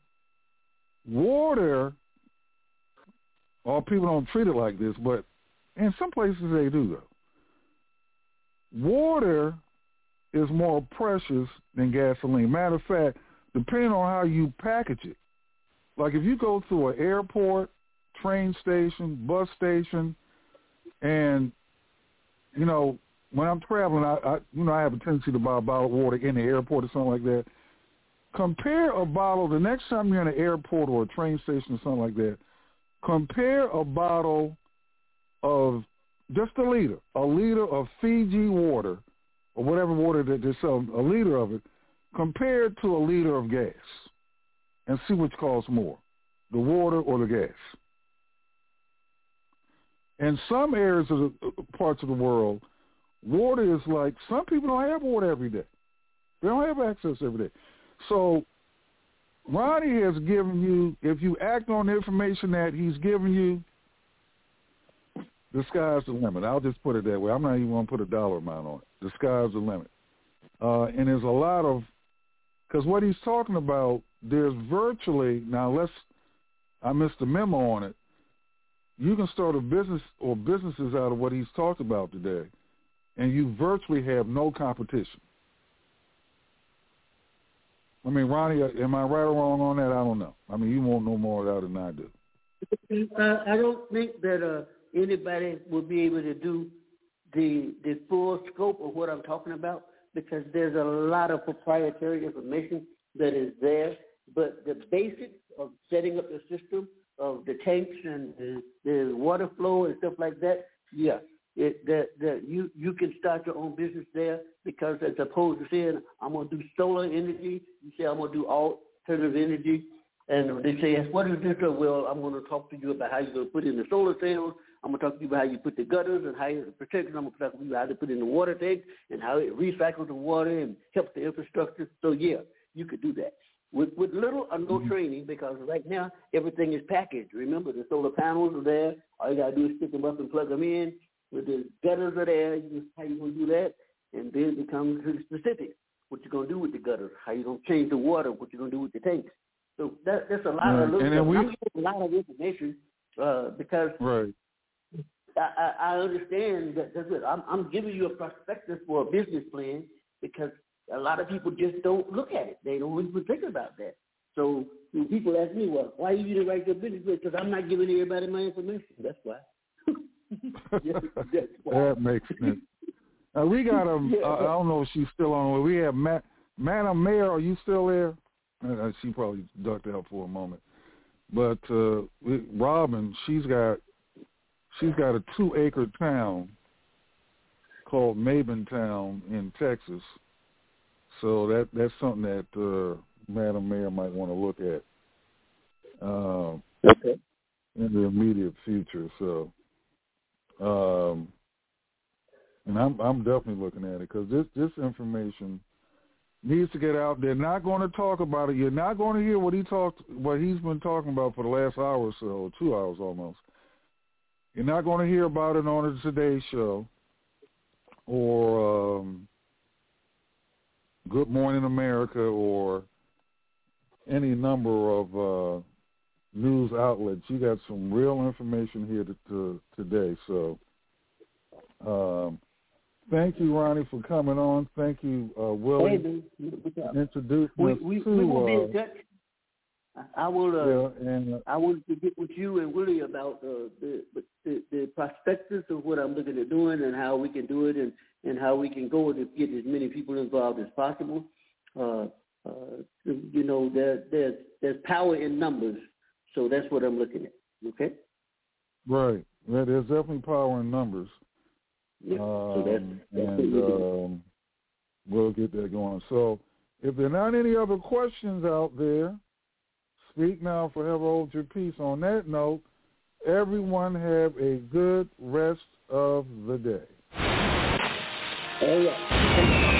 water, or people don't treat it like this, but in some places they do though. Water is more precious than gasoline. Matter of fact, depending on how you package it. Like if you go to an airport, train station, bus station, and, you know, when I'm traveling, I, I you know, I have a tendency to buy a bottle of water in the airport or something like that. Compare a bottle, the next time you're in an airport or a train station or something like that, compare a bottle of just a liter, a liter of Fiji water, or whatever water that they sell, a liter of it, compared to a liter of gas, and see which costs more, the water or the gas. In some areas of the parts of the world, water is like, some people don't have water every day. They don't have access every day. So Ronnie has given you, if you act on the information that he's given you, the sky's the limit. I'll just put it that way. I'm not even going to put a dollar amount on it. The sky's the limit. Uh, and there's a lot of, because what he's talking about, there's virtually, now let's, I missed the memo on it, you can start a business or businesses out of what he's talked about today, and you virtually have no competition. I mean, Ronnie, am I right or wrong on that? I don't know. I mean, you won't know more about it than I do. Uh, I don't think that uh, anybody will be able to do the the full scope of what I'm talking about, because there's a lot of proprietary information that is there. But the basics of setting up the system of the tanks and the, the water flow and stuff like that, yeah, it, that that you you can start your own business there, because as opposed to saying I'm gonna do solar energy, you say I'm gonna do alternative energy. And they say, what is this? Well, I'm going to talk to you about how you're going to put in the solar cells. I'm going to talk to you about how you put the gutters and how you protect it. I'm going to talk to you about how to put in the water tank and how it recycles the water and helps the infrastructure. So, yeah, you could do that with, with little or no mm-hmm. training, because right now everything is packaged. Remember, the solar panels are there. All you got to do is stick them up and plug them in. With the gutters are there, you just, how you going to do that? And then it comes to the specifics. What you're going to do with the gutters, how you're going to change the water, what you're going to do with the tanks. So that, that's a lot right. of little, and we, I'm getting a lot of information uh, because right. I, I understand that that's it. I'm, I'm giving you a prospectus for a business plan, because a lot of people just don't look at it. They don't even think about that. So when people ask me, well, why you didn't write your business plan? Because I'm not giving everybody my information. That's why. yes, that's why. That makes sense. Uh, we got a, yeah, uh, I don't know if she's still on. We have Ma- Madam Mayor. Are you still there? Uh, she probably ducked out for a moment, but uh, Robin, she's got she's got a two-acre town called Mabintown in Texas. So that that's something that uh, Madam Mayor might want to look at uh, okay. in the immediate future. So, um, and I'm I'm definitely looking at it, because this this information needs to get out. They're not going to talk about it. You're not going to hear what he talked, what he's been talking about for the last hour or so, or two hours almost. You're not going to hear about it on the Today Show or um, Good Morning America or any number of uh, news outlets. You got some real information here to, to, today. So um, thank you, Ronnie, for coming on. Thank you, uh, Willie, for introducing we, us we, to. We will be in uh, touch. I will. Uh, yeah, and, uh, I will get with you and Willie about uh, the, the the prospectus of what I'm looking at doing and how we can do it, and, and how we can go and get as many people involved as possible. Uh, uh, you know, there there's there's power in numbers, so that's what I'm looking at. Okay. Right. Yeah, there's definitely power in numbers. Yeah. Um, so that's, that's and um, we'll get that going. So if there are not any other questions out there, speak now, forever hold your peace. On that note, everyone have a good rest of the day. All right.